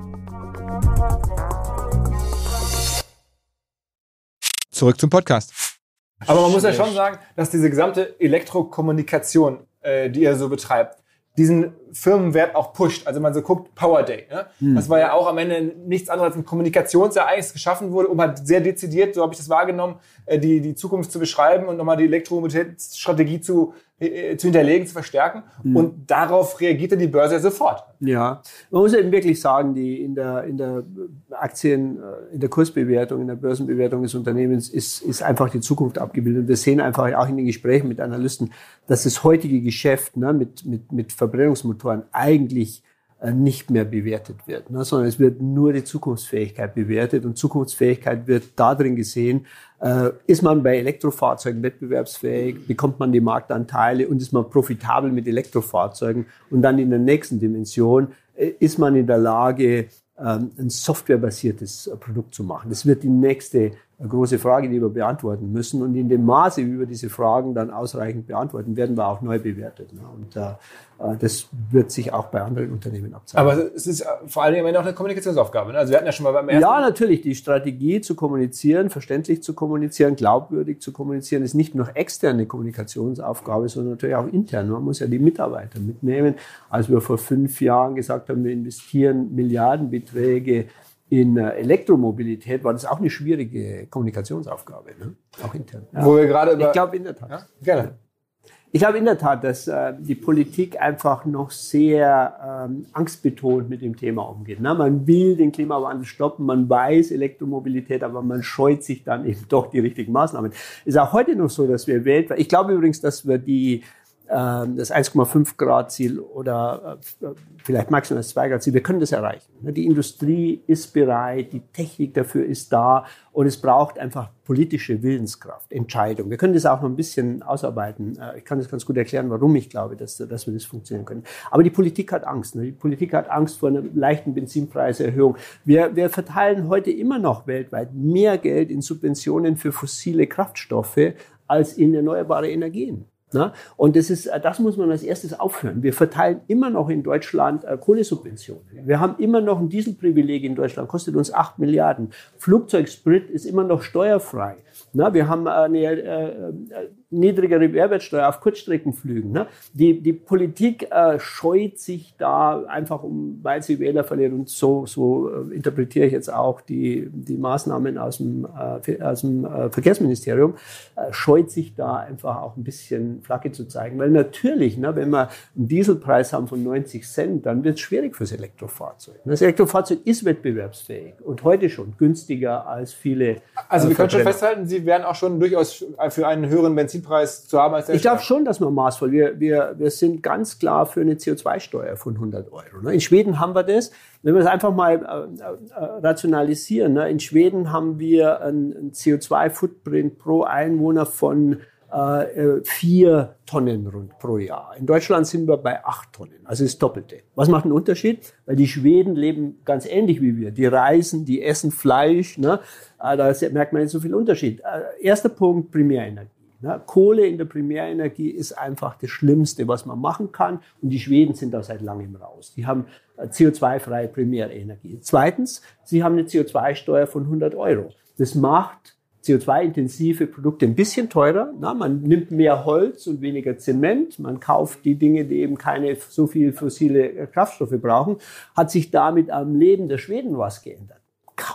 Zurück zum Podcast. Aber man muss ja schon sagen, dass diese gesamte Elektrokommunikation, äh, die ihr so betreibt, diesen Firmenwert auch pusht. Also man so guckt, Power Day. Ne? Hm. Das war ja auch am Ende nichts anderes als ein Kommunikationsereignis geschaffen wurde, um halt sehr dezidiert, so habe ich das wahrgenommen, die, die Zukunft zu beschreiben und nochmal die Elektromobilitätsstrategie zu, äh, zu hinterlegen, zu verstärken. Hm. Und darauf reagierte die Börse ja sofort. Ja, man muss eben wirklich sagen, die in der, in der Aktien, in der Kursbewertung, in der Börsenbewertung des Unternehmens ist, ist einfach die Zukunft abgebildet. Und wir sehen einfach auch in den Gesprächen mit Analysten, dass das heutige Geschäft ne, mit, mit, mit Verbrennungsmotoren eigentlich nicht mehr bewertet wird, ne, sondern es wird nur die Zukunftsfähigkeit bewertet und Zukunftsfähigkeit wird darin gesehen, äh, ist man bei Elektrofahrzeugen wettbewerbsfähig, bekommt man die Marktanteile und ist man profitabel mit Elektrofahrzeugen und dann in der nächsten Dimension äh, ist man in der Lage, ähm, ein softwarebasiertes Produkt zu machen. Das wird die nächste große Frage, die wir beantworten müssen. Und in dem Maße, wie wir diese Fragen dann ausreichend beantworten, werden wir auch neu bewertet. Und äh, das wird sich auch bei anderen Unternehmen abzeichnen. Aber es ist vor allen Dingen am Ende auch eine Kommunikationsaufgabe. Ne? Also wir hatten ja schon mal beim ersten... Ja, natürlich. Die Strategie zu kommunizieren, verständlich zu kommunizieren, glaubwürdig zu kommunizieren, ist nicht nur externe Kommunikationsaufgabe, sondern natürlich auch intern. Man muss ja die Mitarbeiter mitnehmen. Als wir vor fünf Jahren gesagt haben, wir investieren Milliardenbeträge in Elektromobilität, war das auch eine schwierige Kommunikationsaufgabe, ne? Auch intern. Ja. Wo wir gerade über... Ich glaube in der Tat. Ja? Gerne. Ich glaube in der Tat, dass äh, die Politik einfach noch sehr ähm, angstbetont mit dem Thema umgeht. Ne? Man will den Klimawandel stoppen, man weiß Elektromobilität, aber man scheut sich dann eben doch die richtigen Maßnahmen. Ist auch heute noch so, dass wir weltweit... Ich glaube übrigens, dass wir die das eins Komma fünf Grad Ziel oder vielleicht maximal das zwei Grad Ziel, wir können das erreichen. Die Industrie ist bereit, die Technik dafür ist da und es braucht einfach politische Willenskraft, Entscheidung. Wir können das auch noch ein bisschen ausarbeiten. Ich kann das ganz gut erklären, warum ich glaube, dass, dass wir das funktionieren können. Aber die Politik hat Angst. Die Politik hat Angst vor einer leichten Benzinpreiserhöhung. Wir, wir verteilen heute immer noch weltweit mehr Geld in Subventionen für fossile Kraftstoffe als in erneuerbare Energien. Na? Und das ist, das muss man als erstes aufhören. Wir verteilen immer noch in Deutschland äh, Kohlesubventionen. Wir haben immer noch ein Dieselprivileg in Deutschland, kostet uns acht Milliarden. Flugzeugsprit ist immer noch steuerfrei. Na, wir haben eine äh, niedrigere Mehrwertsteuer auf Kurzstreckenflügen. Ne? Die, die Politik äh, scheut sich da einfach, um, weil sie Wähler verliert. Und so, so äh, interpretiere ich jetzt auch die, die Maßnahmen aus dem, äh, aus dem äh, Verkehrsministerium, äh, scheut sich da einfach auch ein bisschen Flagge zu zeigen. Weil natürlich, ne, wenn wir einen Dieselpreis haben von neunzig Cent, dann wird es schwierig fürs Elektrofahrzeug. Das Elektrofahrzeug ist wettbewerbsfähig und heute schon günstiger als viele. Also äh, wir können schon festhalten, Sie wären auch schon durchaus für einen höheren Benzinpreis zu haben als der Ich glaube schon, dass wir maßvoll, wir, wir, wir sind ganz klar für eine C O zwei Steuer von hundert Euro. Ne? In Schweden haben wir das. Wenn wir es einfach mal äh, äh, rationalisieren, ne? In Schweden haben wir einen C O zwei Footprint pro Einwohner von äh, vier Tonnen rund pro Jahr. In Deutschland sind wir bei acht Tonnen, also das Doppelte. Was macht einen Unterschied? Weil die Schweden leben ganz ähnlich wie wir. Die reisen, die essen Fleisch, ne? Da merkt man nicht so viel Unterschied. Erster Punkt, Primärenergie. Kohle in der Primärenergie ist einfach das Schlimmste, was man machen kann. Und die Schweden sind da seit langem raus. Die haben C O zwei freie Primärenergie. Zweitens, sie haben eine C O zwei Steuer von hundert Euro. Das macht C O zwei intensive Produkte ein bisschen teurer. Na, man nimmt mehr Holz und weniger Zement. Man kauft die Dinge, die eben keine so viel fossile Kraftstoffe brauchen. Hat sich damit am Leben der Schweden was geändert? Kaum.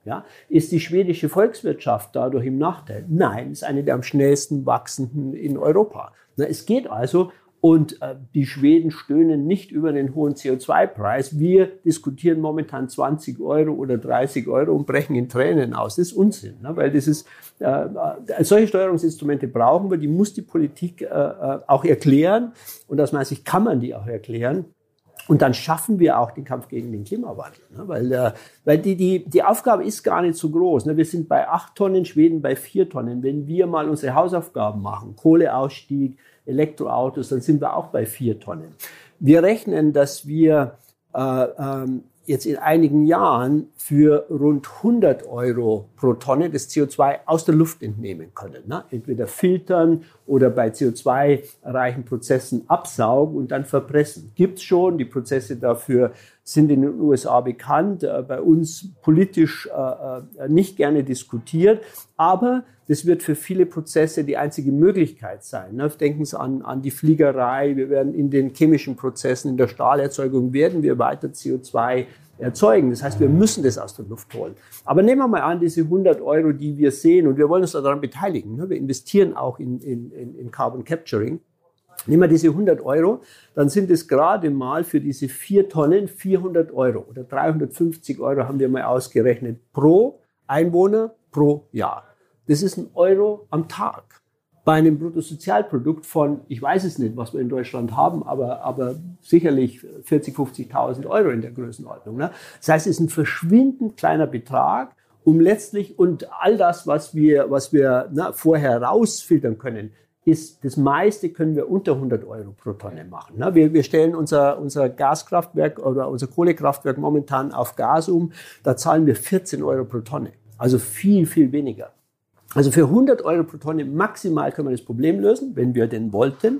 Ja, ist die schwedische Volkswirtschaft dadurch im Nachteil? Nein, ist eine der am schnellsten wachsenden in Europa. Na, es geht also, und äh, die Schweden stöhnen nicht über den hohen C O zwei Preis. Wir diskutieren momentan zwanzig Euro oder dreißig Euro und brechen in Tränen aus. Das ist Unsinn, ne? Weil das ist, äh, solche Steuerungsinstrumente brauchen wir, die muss die Politik äh, auch erklären, und aus meiner Sicht kann man die auch erklären. Und dann schaffen wir auch den Kampf gegen den Klimawandel. Ne? Weil, äh, weil die, die, die Aufgabe ist gar nicht so groß. Ne? Wir sind bei acht Tonnen, Schweden bei vier Tonnen. Wenn wir mal unsere Hausaufgaben machen, Kohleausstieg, Elektroautos, dann sind wir auch bei vier Tonnen. Wir rechnen, dass wir äh, ähm, jetzt in einigen Jahren für rund hundert Euro pro Tonne das C O zwei aus der Luft entnehmen können. Ne? Entweder filtern oder bei C O zwei reichen Prozessen absaugen und dann verpressen. Gibt's schon, die Prozesse dafür sind in den U S A bekannt, äh, bei uns politisch äh, nicht gerne diskutiert, aber das wird für viele Prozesse die einzige Möglichkeit sein. Ne? Denken Sie an, an die Fliegerei, wir werden in den chemischen Prozessen, in der Stahlerzeugung werden wir weiter C O zwei erzeugen. Das heißt, wir müssen das aus der Luft holen. Aber nehmen wir mal an, diese hundert Euro, die wir sehen, und wir wollen uns daran beteiligen. Ne? Wir investieren auch in, in, in Carbon Capturing. Nehmen wir diese hundert Euro, dann sind es gerade mal für diese vier Tonnen vierhundert Euro oder dreihundertfünfzig Euro haben wir mal ausgerechnet pro Einwohner pro Jahr. Das ist ein Euro am Tag. Bei einem Bruttosozialprodukt von, ich weiß es nicht, was wir in Deutschland haben, aber, aber sicherlich vierzigtausend, fünfzigtausend Euro in der Größenordnung. Ne? Das heißt, es ist ein verschwindend kleiner Betrag, um letztlich, und all das, was wir, was wir na, vorher rausfiltern können, ist, das meiste können wir unter hundert Euro pro Tonne machen. Ne? Wir, wir stellen unser, unser Gaskraftwerk oder unser Kohlekraftwerk momentan auf Gas um, da zahlen wir vierzehn Euro pro Tonne. Also viel, viel weniger. Also für hundert Euro pro Tonne maximal können wir das Problem lösen, wenn wir denn wollten.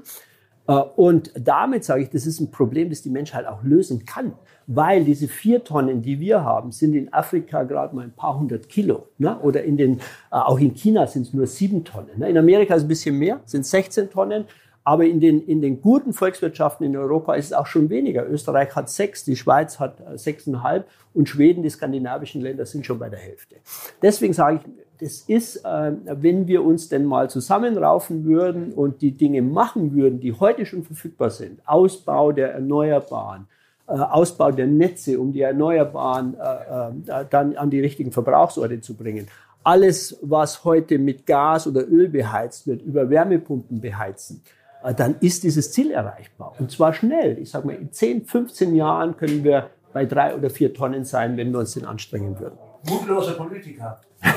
Und damit sage ich, das ist ein Problem, das die Menschheit auch lösen kann. Weil diese vier Tonnen, die wir haben, sind in Afrika gerade mal ein paar hundert Kilo. Ne? Oder in den, auch in China sind es nur sieben Tonnen. Ne? In Amerika ist es ein bisschen mehr, sind sechzehn Tonnen. Aber in den, in den guten Volkswirtschaften in Europa ist es auch schon weniger. Österreich hat sechs, die Schweiz hat sechseinhalb und Schweden, die skandinavischen Länder, sind schon bei der Hälfte. Deswegen sage ich, das ist, äh, wenn wir uns denn mal zusammenraufen würden und die Dinge machen würden, die heute schon verfügbar sind, Ausbau der Erneuerbaren, äh, Ausbau der Netze, um die Erneuerbaren äh, äh, dann an die richtigen Verbrauchsorte zu bringen. Alles, was heute mit Gas oder Öl beheizt wird, über Wärmepumpen beheizen, dann ist dieses Ziel erreichbar. Und zwar schnell. Ich sage mal, in zehn, fünfzehn Jahren können wir bei drei oder vier Tonnen sein, wenn wir uns den anstrengen würden. Mutlose Politiker.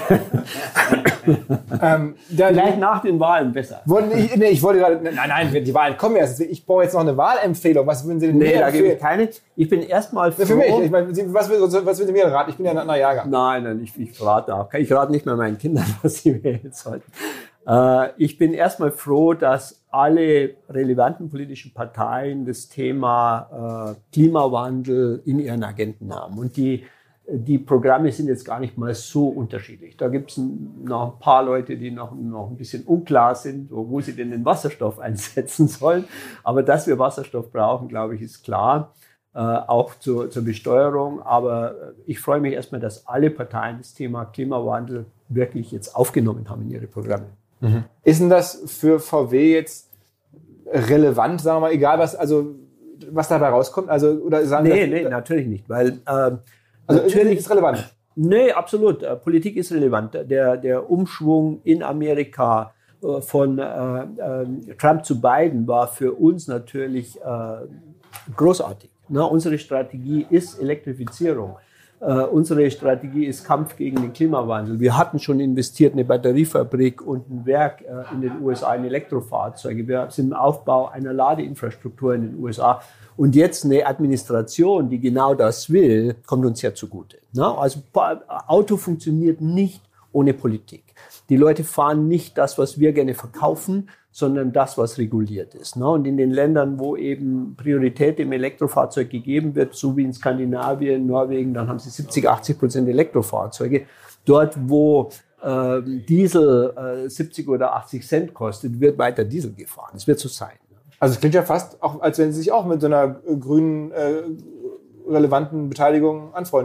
ähm, Vielleicht nach den Wahlen besser. Wollte ich, nee, ich wollte gerade, nein, nein, die Wahlen kommen erst. Ich brauche jetzt noch eine Wahlempfehlung. Was würden Sie denn nee, mir da empfehlen? gebe ich keine. Ich bin erstmal froh. Für mich. Ich meine, was, was würden Sie mir raten? Ich bin ja ein anderer Jahrgang. Nein, nein, ich, ich rate auch. Ich rate nicht mehr meinen Kindern, was sie wählen sollten. Äh, ich bin erstmal froh, dass alle relevanten politischen Parteien das Thema äh, Klimawandel in ihren Agenden haben. Und die Die Programme sind jetzt gar nicht mal so unterschiedlich. Da gibt es noch ein paar Leute, die noch, noch ein bisschen unklar sind, wo sie denn den Wasserstoff einsetzen sollen. Aber dass wir Wasserstoff brauchen, glaube ich, ist klar, äh, auch zur, zur Besteuerung. Aber ich freue mich erstmal, dass alle Parteien das Thema Klimawandel wirklich jetzt aufgenommen haben in ihre Programme. Mhm. Ist denn das für V W jetzt relevant, sagen wir mal, egal was, also, was dabei rauskommt? Also, oder sagen nee, das, nee, natürlich nicht, weil... Äh, Also natürlich ist relevant. Nee, absolut. Politik ist relevant. Der, der Umschwung in Amerika äh, von äh, äh, Trump zu Biden war für uns natürlich äh, großartig. Na, unsere Strategie ist Elektrifizierung. Äh, unsere Strategie ist Kampf gegen den Klimawandel. Wir hatten schon investiert in eine Batteriefabrik und ein Werk äh, in den U S A in Elektrofahrzeuge. Wir sind im Aufbau einer Ladeinfrastruktur in den U S A. Und jetzt eine Administration, die genau das will, kommt uns ja zugute. Na, also Auto funktioniert nicht ohne Politik. Die Leute fahren nicht das, was wir gerne verkaufen, sondern das, was reguliert ist. Und in den Ländern, wo eben Priorität im Elektrofahrzeug gegeben wird, so wie in Skandinavien, Norwegen, dann haben sie siebzig, achtzig Prozent Elektrofahrzeuge. Dort, wo äh, Diesel äh, siebzig oder achtzig Cent kostet, wird weiter Diesel gefahren. Es wird so sein. Also es klingt ja fast, auch, als wenn Sie sich auch mit so einer grünen, äh, relevanten Beteiligung anfreunden können.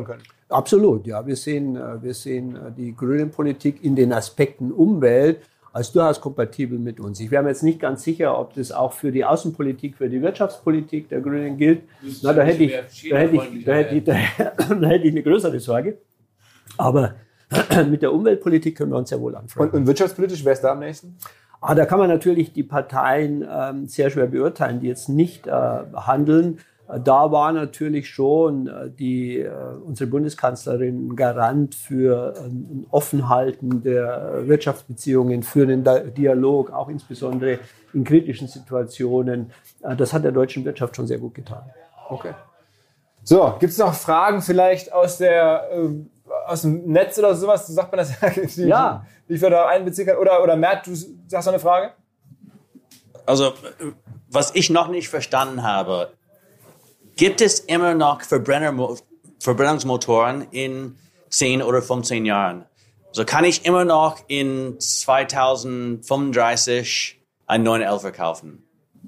Absolut, ja. Wir sehen, wir sehen die Grünen-Politik in den Aspekten Umwelt als durchaus kompatibel mit uns. Ich wäre mir jetzt nicht ganz sicher, ob das auch für die Außenpolitik, für die Wirtschaftspolitik der Grünen gilt. Na, da hätte ich, da hätte ich, da hätte ich, da hätte ich eine größere Sorge. Aber mit der Umweltpolitik können wir uns ja wohl anfreunden. Und, und wirtschaftspolitisch, wer ist da am nächsten? Ah, da kann man natürlich die Parteien ähm, sehr schwer beurteilen, die jetzt nicht äh, handeln. Da war natürlich schon die, äh, unsere Bundeskanzlerin Garant für ein Offenhalten der Wirtschaftsbeziehungen, für den Dialog, auch insbesondere in kritischen Situationen. Äh, das hat der deutschen Wirtschaft schon sehr gut getan. Okay. So, gibt es noch Fragen vielleicht aus der äh, aus dem Netz oder sowas? Sagt man das? Die, ja. Wie ich da einbeziehen kann? Oder, oder Mert, du sagst noch eine Frage? Also, was ich noch nicht verstanden habe, gibt es immer noch Verbrenner, Verbrennungsmotoren in zehn oder fünfzehn Jahren? Also kann ich immer noch in zweitausendfünfunddreißig einen neun elfer kaufen?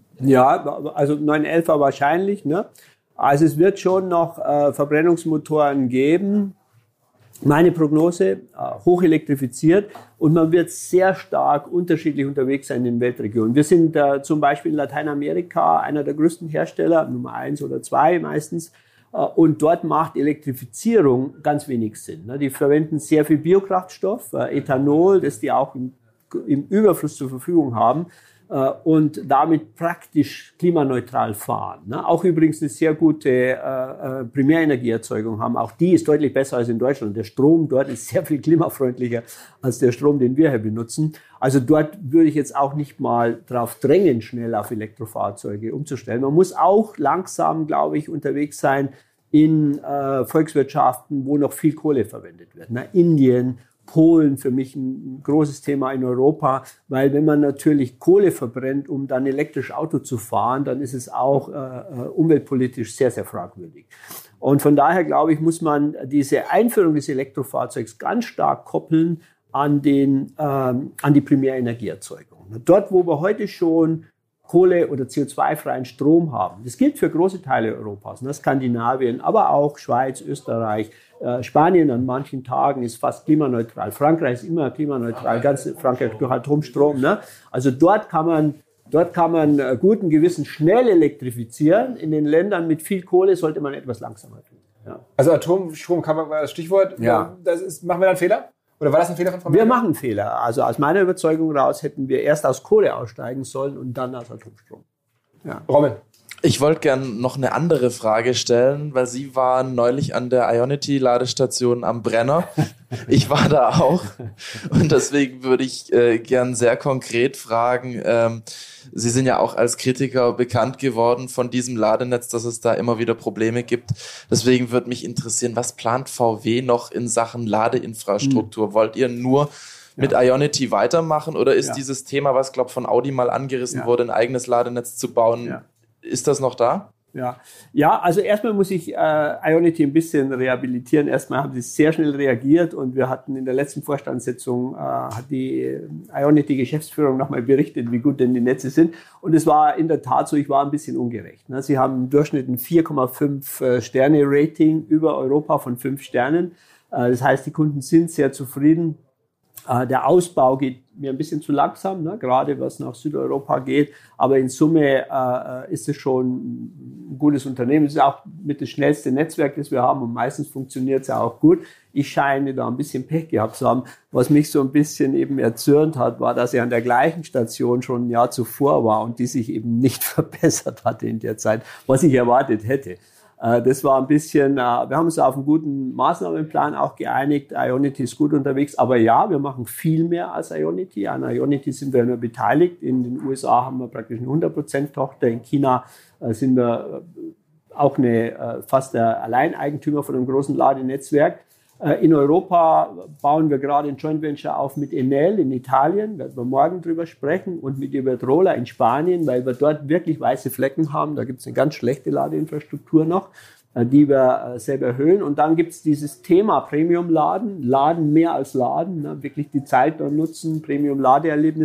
Ja, also neun elfer wahrscheinlich. Ne? Also es wird schon noch äh, Verbrennungsmotoren geben. Meine Prognose, äh, hochelektrifiziert, und man wird sehr stark unterschiedlich unterwegs sein in den Weltregionen. Wir sind äh, zum Beispiel in Lateinamerika einer der größten Hersteller, Nummer eins oder zwei meistens, äh, und dort macht Elektrifizierung ganz wenig Sinn. Ne? Die verwenden sehr viel Biokraftstoff, äh, Ethanol, das die auch im, im Überfluss zur Verfügung haben, äh, und damit praktisch klimaneutral fahren. Ne? Auch übrigens eine sehr gute äh, äh, Primärenergieerzeugung haben. Auch die ist deutlich besser als in Deutschland. Der Strom dort ist sehr viel klimafreundlicher als der Strom, den wir hier benutzen. Also dort würde ich jetzt auch nicht mal drauf drängen, schnell auf Elektrofahrzeuge umzustellen. Man muss auch langsam, glaube ich, unterwegs sein in äh, Volkswirtschaften, wo noch viel Kohle verwendet wird. Na, Indien, Polen, für mich ein großes Thema in Europa, weil wenn man natürlich Kohle verbrennt, um dann elektrisch Auto zu fahren, dann ist es auch äh, umweltpolitisch sehr, sehr fragwürdig. Und von daher, glaube ich, muss man diese Einführung des Elektrofahrzeugs ganz stark koppeln an, den, ähm, an die Primärenergieerzeugung. Dort, wo wir heute schon Kohle- oder C O zwei freien Strom haben. Das gilt für große Teile Europas, ne? Skandinavien, aber auch Schweiz, Österreich, äh, Spanien an manchen Tagen ist fast klimaneutral. Frankreich ist immer klimaneutral, ganz Frankreich durch Atomstrom. Ne? Also dort kann man, dort kann man äh, guten Gewissens schnell elektrifizieren. In den Ländern mit viel Kohle sollte man etwas langsamer tun. Ja. Also Atomstrom kann man das Stichwort. Ja. Das ist, machen wir da einen Fehler? Oder war das ein Fehler von Frau Wir Merkel? machen einen Fehler. Also aus meiner Überzeugung raus hätten wir erst aus Kohle aussteigen sollen und dann aus Atomstrom. Ja. Rommel. Ich wollte gerne noch eine andere Frage stellen, weil Sie waren neulich an der Ionity-Ladestation am Brenner. Ich war da auch. Und deswegen würde ich äh, gern sehr konkret fragen, ähm, Sie sind ja auch als Kritiker bekannt geworden von diesem Ladenetz, dass es da immer wieder Probleme gibt. Deswegen würde mich interessieren, was plant V W noch in Sachen Ladeinfrastruktur? Hm. Wollt ihr nur mit ja. Ionity weitermachen oder ist ja. dieses Thema, was glaube von Audi mal angerissen ja. wurde, ein eigenes Ladenetz zu bauen, ja. ist das noch da? Ja, ja, also erstmal muss ich äh, Ionity ein bisschen rehabilitieren. Erstmal haben sie sehr schnell reagiert und wir hatten in der letzten Vorstandssitzung, äh, hat die Ionity-Geschäftsführung nochmal berichtet, wie gut denn die Netze sind. Und es war in der Tat so, ich war ein bisschen ungerecht. Ne? Sie haben im Durchschnitt ein vier Komma fünf äh, Sterne-Rating über Europa von fünf Sternen. Äh, das heißt, die Kunden sind sehr zufrieden. Äh, der Ausbau geht mir ein bisschen zu langsam, ne? Gerade was nach Südeuropa geht. Aber in Summe äh, ist es schon ein gutes Unternehmen. Es ist auch mit das schnellste Netzwerk, das wir haben. Und meistens funktioniert es ja auch gut. Ich scheine da ein bisschen Pech gehabt zu haben. Was mich so ein bisschen eben erzürnt hat, war, dass ich an der gleichen Station schon ein Jahr zuvor war und die sich eben nicht verbessert hatte in der Zeit, was ich erwartet hätte. Das war ein bisschen, wir haben uns auf einen guten Maßnahmenplan auch geeinigt. Ionity ist gut unterwegs, aber ja, wir machen viel mehr als Ionity. An Ionity sind wir nur beteiligt. In den U S A haben wir praktisch eine hundert Prozent Tochter. In China sind wir auch eine, fast der Alleineigentümer von einem großen Ladenetzwerk. In Europa bauen wir gerade ein Joint Venture auf mit Enel in Italien, werden wir morgen drüber sprechen, und mit Iberdrola in Spanien, weil wir dort wirklich weiße Flecken haben. Da gibt es eine ganz schlechte Ladeinfrastruktur noch, die wir selber erhöhen. Und dann gibt es dieses Thema Premium-Laden, Laden mehr als Laden, ne? Wirklich die Zeit dann nutzen, Premium-Ladeerlebnis.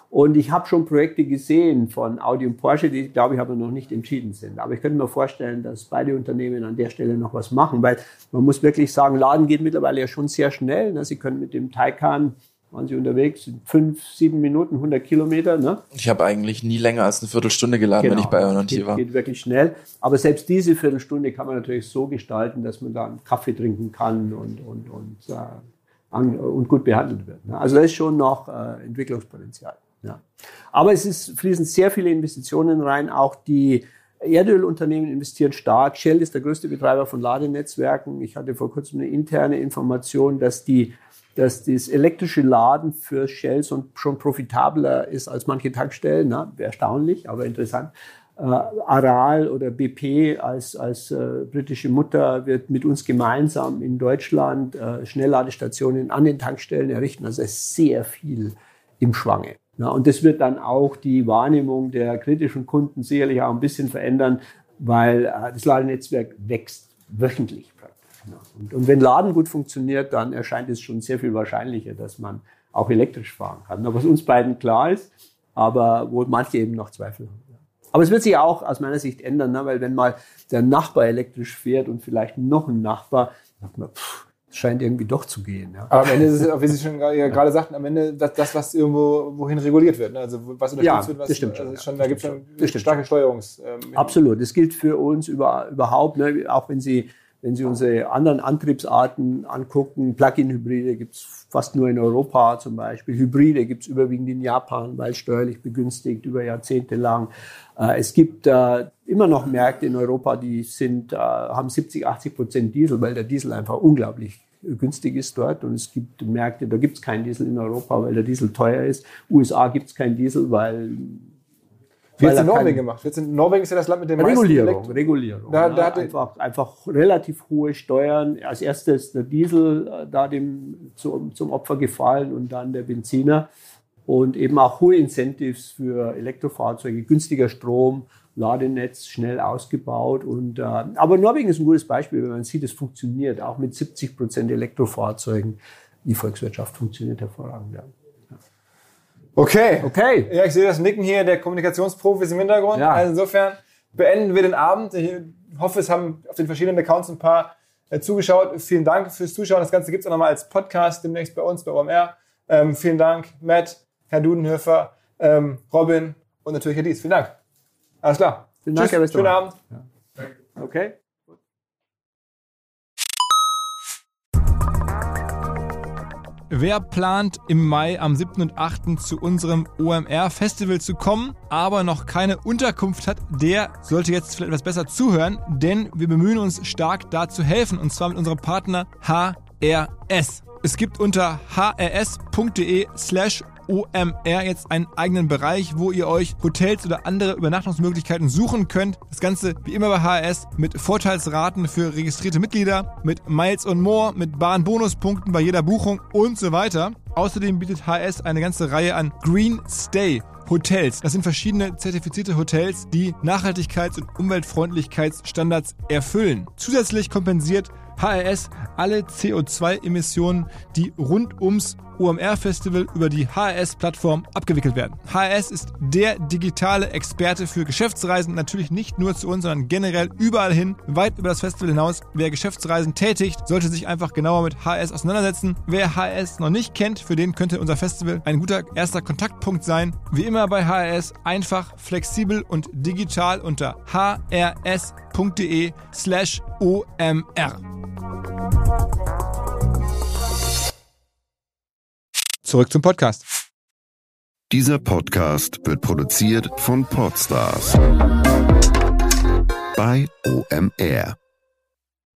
Und ich habe schon Projekte gesehen von Audi und Porsche, die, glaube ich, aber noch nicht entschieden sind. Aber ich könnte mir vorstellen, dass beide Unternehmen an der Stelle noch was machen, weil man muss wirklich sagen, Laden geht mittlerweile ja schon sehr schnell. Ne? Sie können mit dem Taycan, waren Sie unterwegs, in fünf, sieben Minuten, hundert Kilometer. Ne? Ich habe eigentlich nie länger als eine Viertelstunde geladen, genau, wenn ich bei Ionity war. Geht wirklich schnell. Aber selbst diese Viertelstunde kann man natürlich so gestalten, dass man da einen Kaffee trinken kann und, und, und, äh, an, und gut behandelt wird. Ne? Also da ist schon noch äh, Entwicklungspotenzial. Ja. Aber es ist, fließen sehr viele Investitionen rein. Auch die Erdölunternehmen investieren stark. Shell ist der größte Betreiber von Ladenetzwerken. Ich hatte vor kurzem eine interne Information, dass die, dass das elektrische Laden für Shell schon profitabler ist als manche Tankstellen. Na, erstaunlich, aber interessant. Äh, Aral oder B P als, als äh, britische Mutter wird mit uns gemeinsam in Deutschland äh, Schnellladestationen an den Tankstellen errichten. Also es ist sehr viel im Schwange. Ja, und das wird dann auch die Wahrnehmung der kritischen Kunden sicherlich auch ein bisschen verändern, weil äh, das Ladenetzwerk wächst wöchentlich praktisch. Ja. Und, und wenn Laden gut funktioniert, dann erscheint es schon sehr viel wahrscheinlicher, dass man auch elektrisch fahren kann. Was uns beiden klar ist, aber wo manche eben noch Zweifel haben. Ja. Aber es wird sich auch aus meiner Sicht ändern, ne? Weil wenn mal der Nachbar elektrisch fährt und vielleicht noch ein Nachbar, sagt man, pff, scheint irgendwie doch zu gehen. Ja. Aber am Ende ist es, wie Sie schon gerade, ja, gerade sagten, am Ende das, das, was irgendwo wohin reguliert wird. Ne? Also was unterstützt ja, wird, was das stimmt schon, also ja. schon, da gibt es schon das starke Steuerungs. Ähm, Absolut. Das gilt für uns über, überhaupt. Ne? Auch wenn Sie, wenn Sie unsere anderen Antriebsarten angucken, Plug-in-Hybride gibt es fast nur in Europa zum Beispiel. Hybride gibt es überwiegend in Japan, weil steuerlich begünstigt über Jahrzehnte lang. Äh, es gibt äh, immer noch Märkte in Europa, die sind, äh, haben siebzig, achtzig Prozent Diesel, weil der Diesel einfach unglaublich günstig ist dort. Und es gibt Märkte, da gibt es keinen Diesel in Europa, weil der Diesel teuer ist. U S A gibt es keinen Diesel, weil... Wie hat es in Norwegen gemacht? Jetzt in Norwegen ist ja das Land mit dem Regulierung, meisten Regulierung. Da, ja, da hatte einfach, einfach relativ hohe Steuern. Als erstes der Diesel äh, da dem zum, zum Opfer gefallen und dann der Benziner. Und eben auch hohe Incentives für Elektrofahrzeuge, günstiger Strom, Ladenetz schnell ausgebaut. Und, äh, aber Norwegen ist ein gutes Beispiel, wenn man sieht, es funktioniert. Auch mit siebzig Prozent Elektrofahrzeugen. Die Volkswirtschaft funktioniert hervorragend. Ja. Okay. Okay. Ja, ich sehe das Nicken hier der Kommunikationsprofis im Hintergrund. Ja. Also insofern beenden wir den Abend. Ich hoffe, es haben auf den verschiedenen Accounts ein paar äh, zugeschaut. Vielen Dank fürs Zuschauen. Das Ganze gibt es auch nochmal als Podcast demnächst bei uns, bei O M R. Ähm, vielen Dank, Matt, Herr Dudenhöfer, ähm, Robin und natürlich Herr Dietz. Vielen Dank. Alles klar. Vielen Dank, Herr Schönen Abend. Ja. Okay. Wer plant im Mai am siebten und achten zu unserem O M R-Festival zu kommen, aber noch keine Unterkunft hat, der sollte jetzt vielleicht etwas besser zuhören, denn wir bemühen uns stark, da zu helfen, und zwar mit unserem Partner H R S. Es gibt unter hrs.de slash OMR jetzt einen eigenen Bereich, wo ihr euch Hotels oder andere Übernachtungsmöglichkeiten suchen könnt. Das Ganze wie immer bei H R S mit Vorteilsraten für registrierte Mitglieder, mit Miles und More, mit baren Bonuspunkten bei jeder Buchung und so weiter. Außerdem bietet H R S eine ganze Reihe an Green Stay Hotels. Das sind verschiedene zertifizierte Hotels, die Nachhaltigkeits- und Umweltfreundlichkeitsstandards erfüllen. Zusätzlich kompensiert H R S alle C O zwei Emissionen, die rund ums O M R-Festival über die H R S-Plattform abgewickelt werden. H R S ist der digitale Experte für Geschäftsreisen, natürlich nicht nur zu uns, sondern generell überall hin, weit über das Festival hinaus. Wer Geschäftsreisen tätigt, sollte sich einfach genauer mit H R S auseinandersetzen. Wer H R S noch nicht kennt, für den könnte unser Festival ein guter erster Kontaktpunkt sein. Wie immer bei H R S einfach, flexibel und digital unter hrs.de slash OMR. Zurück zum Podcast. Dieser Podcast wird produziert von Podstars bei O M R.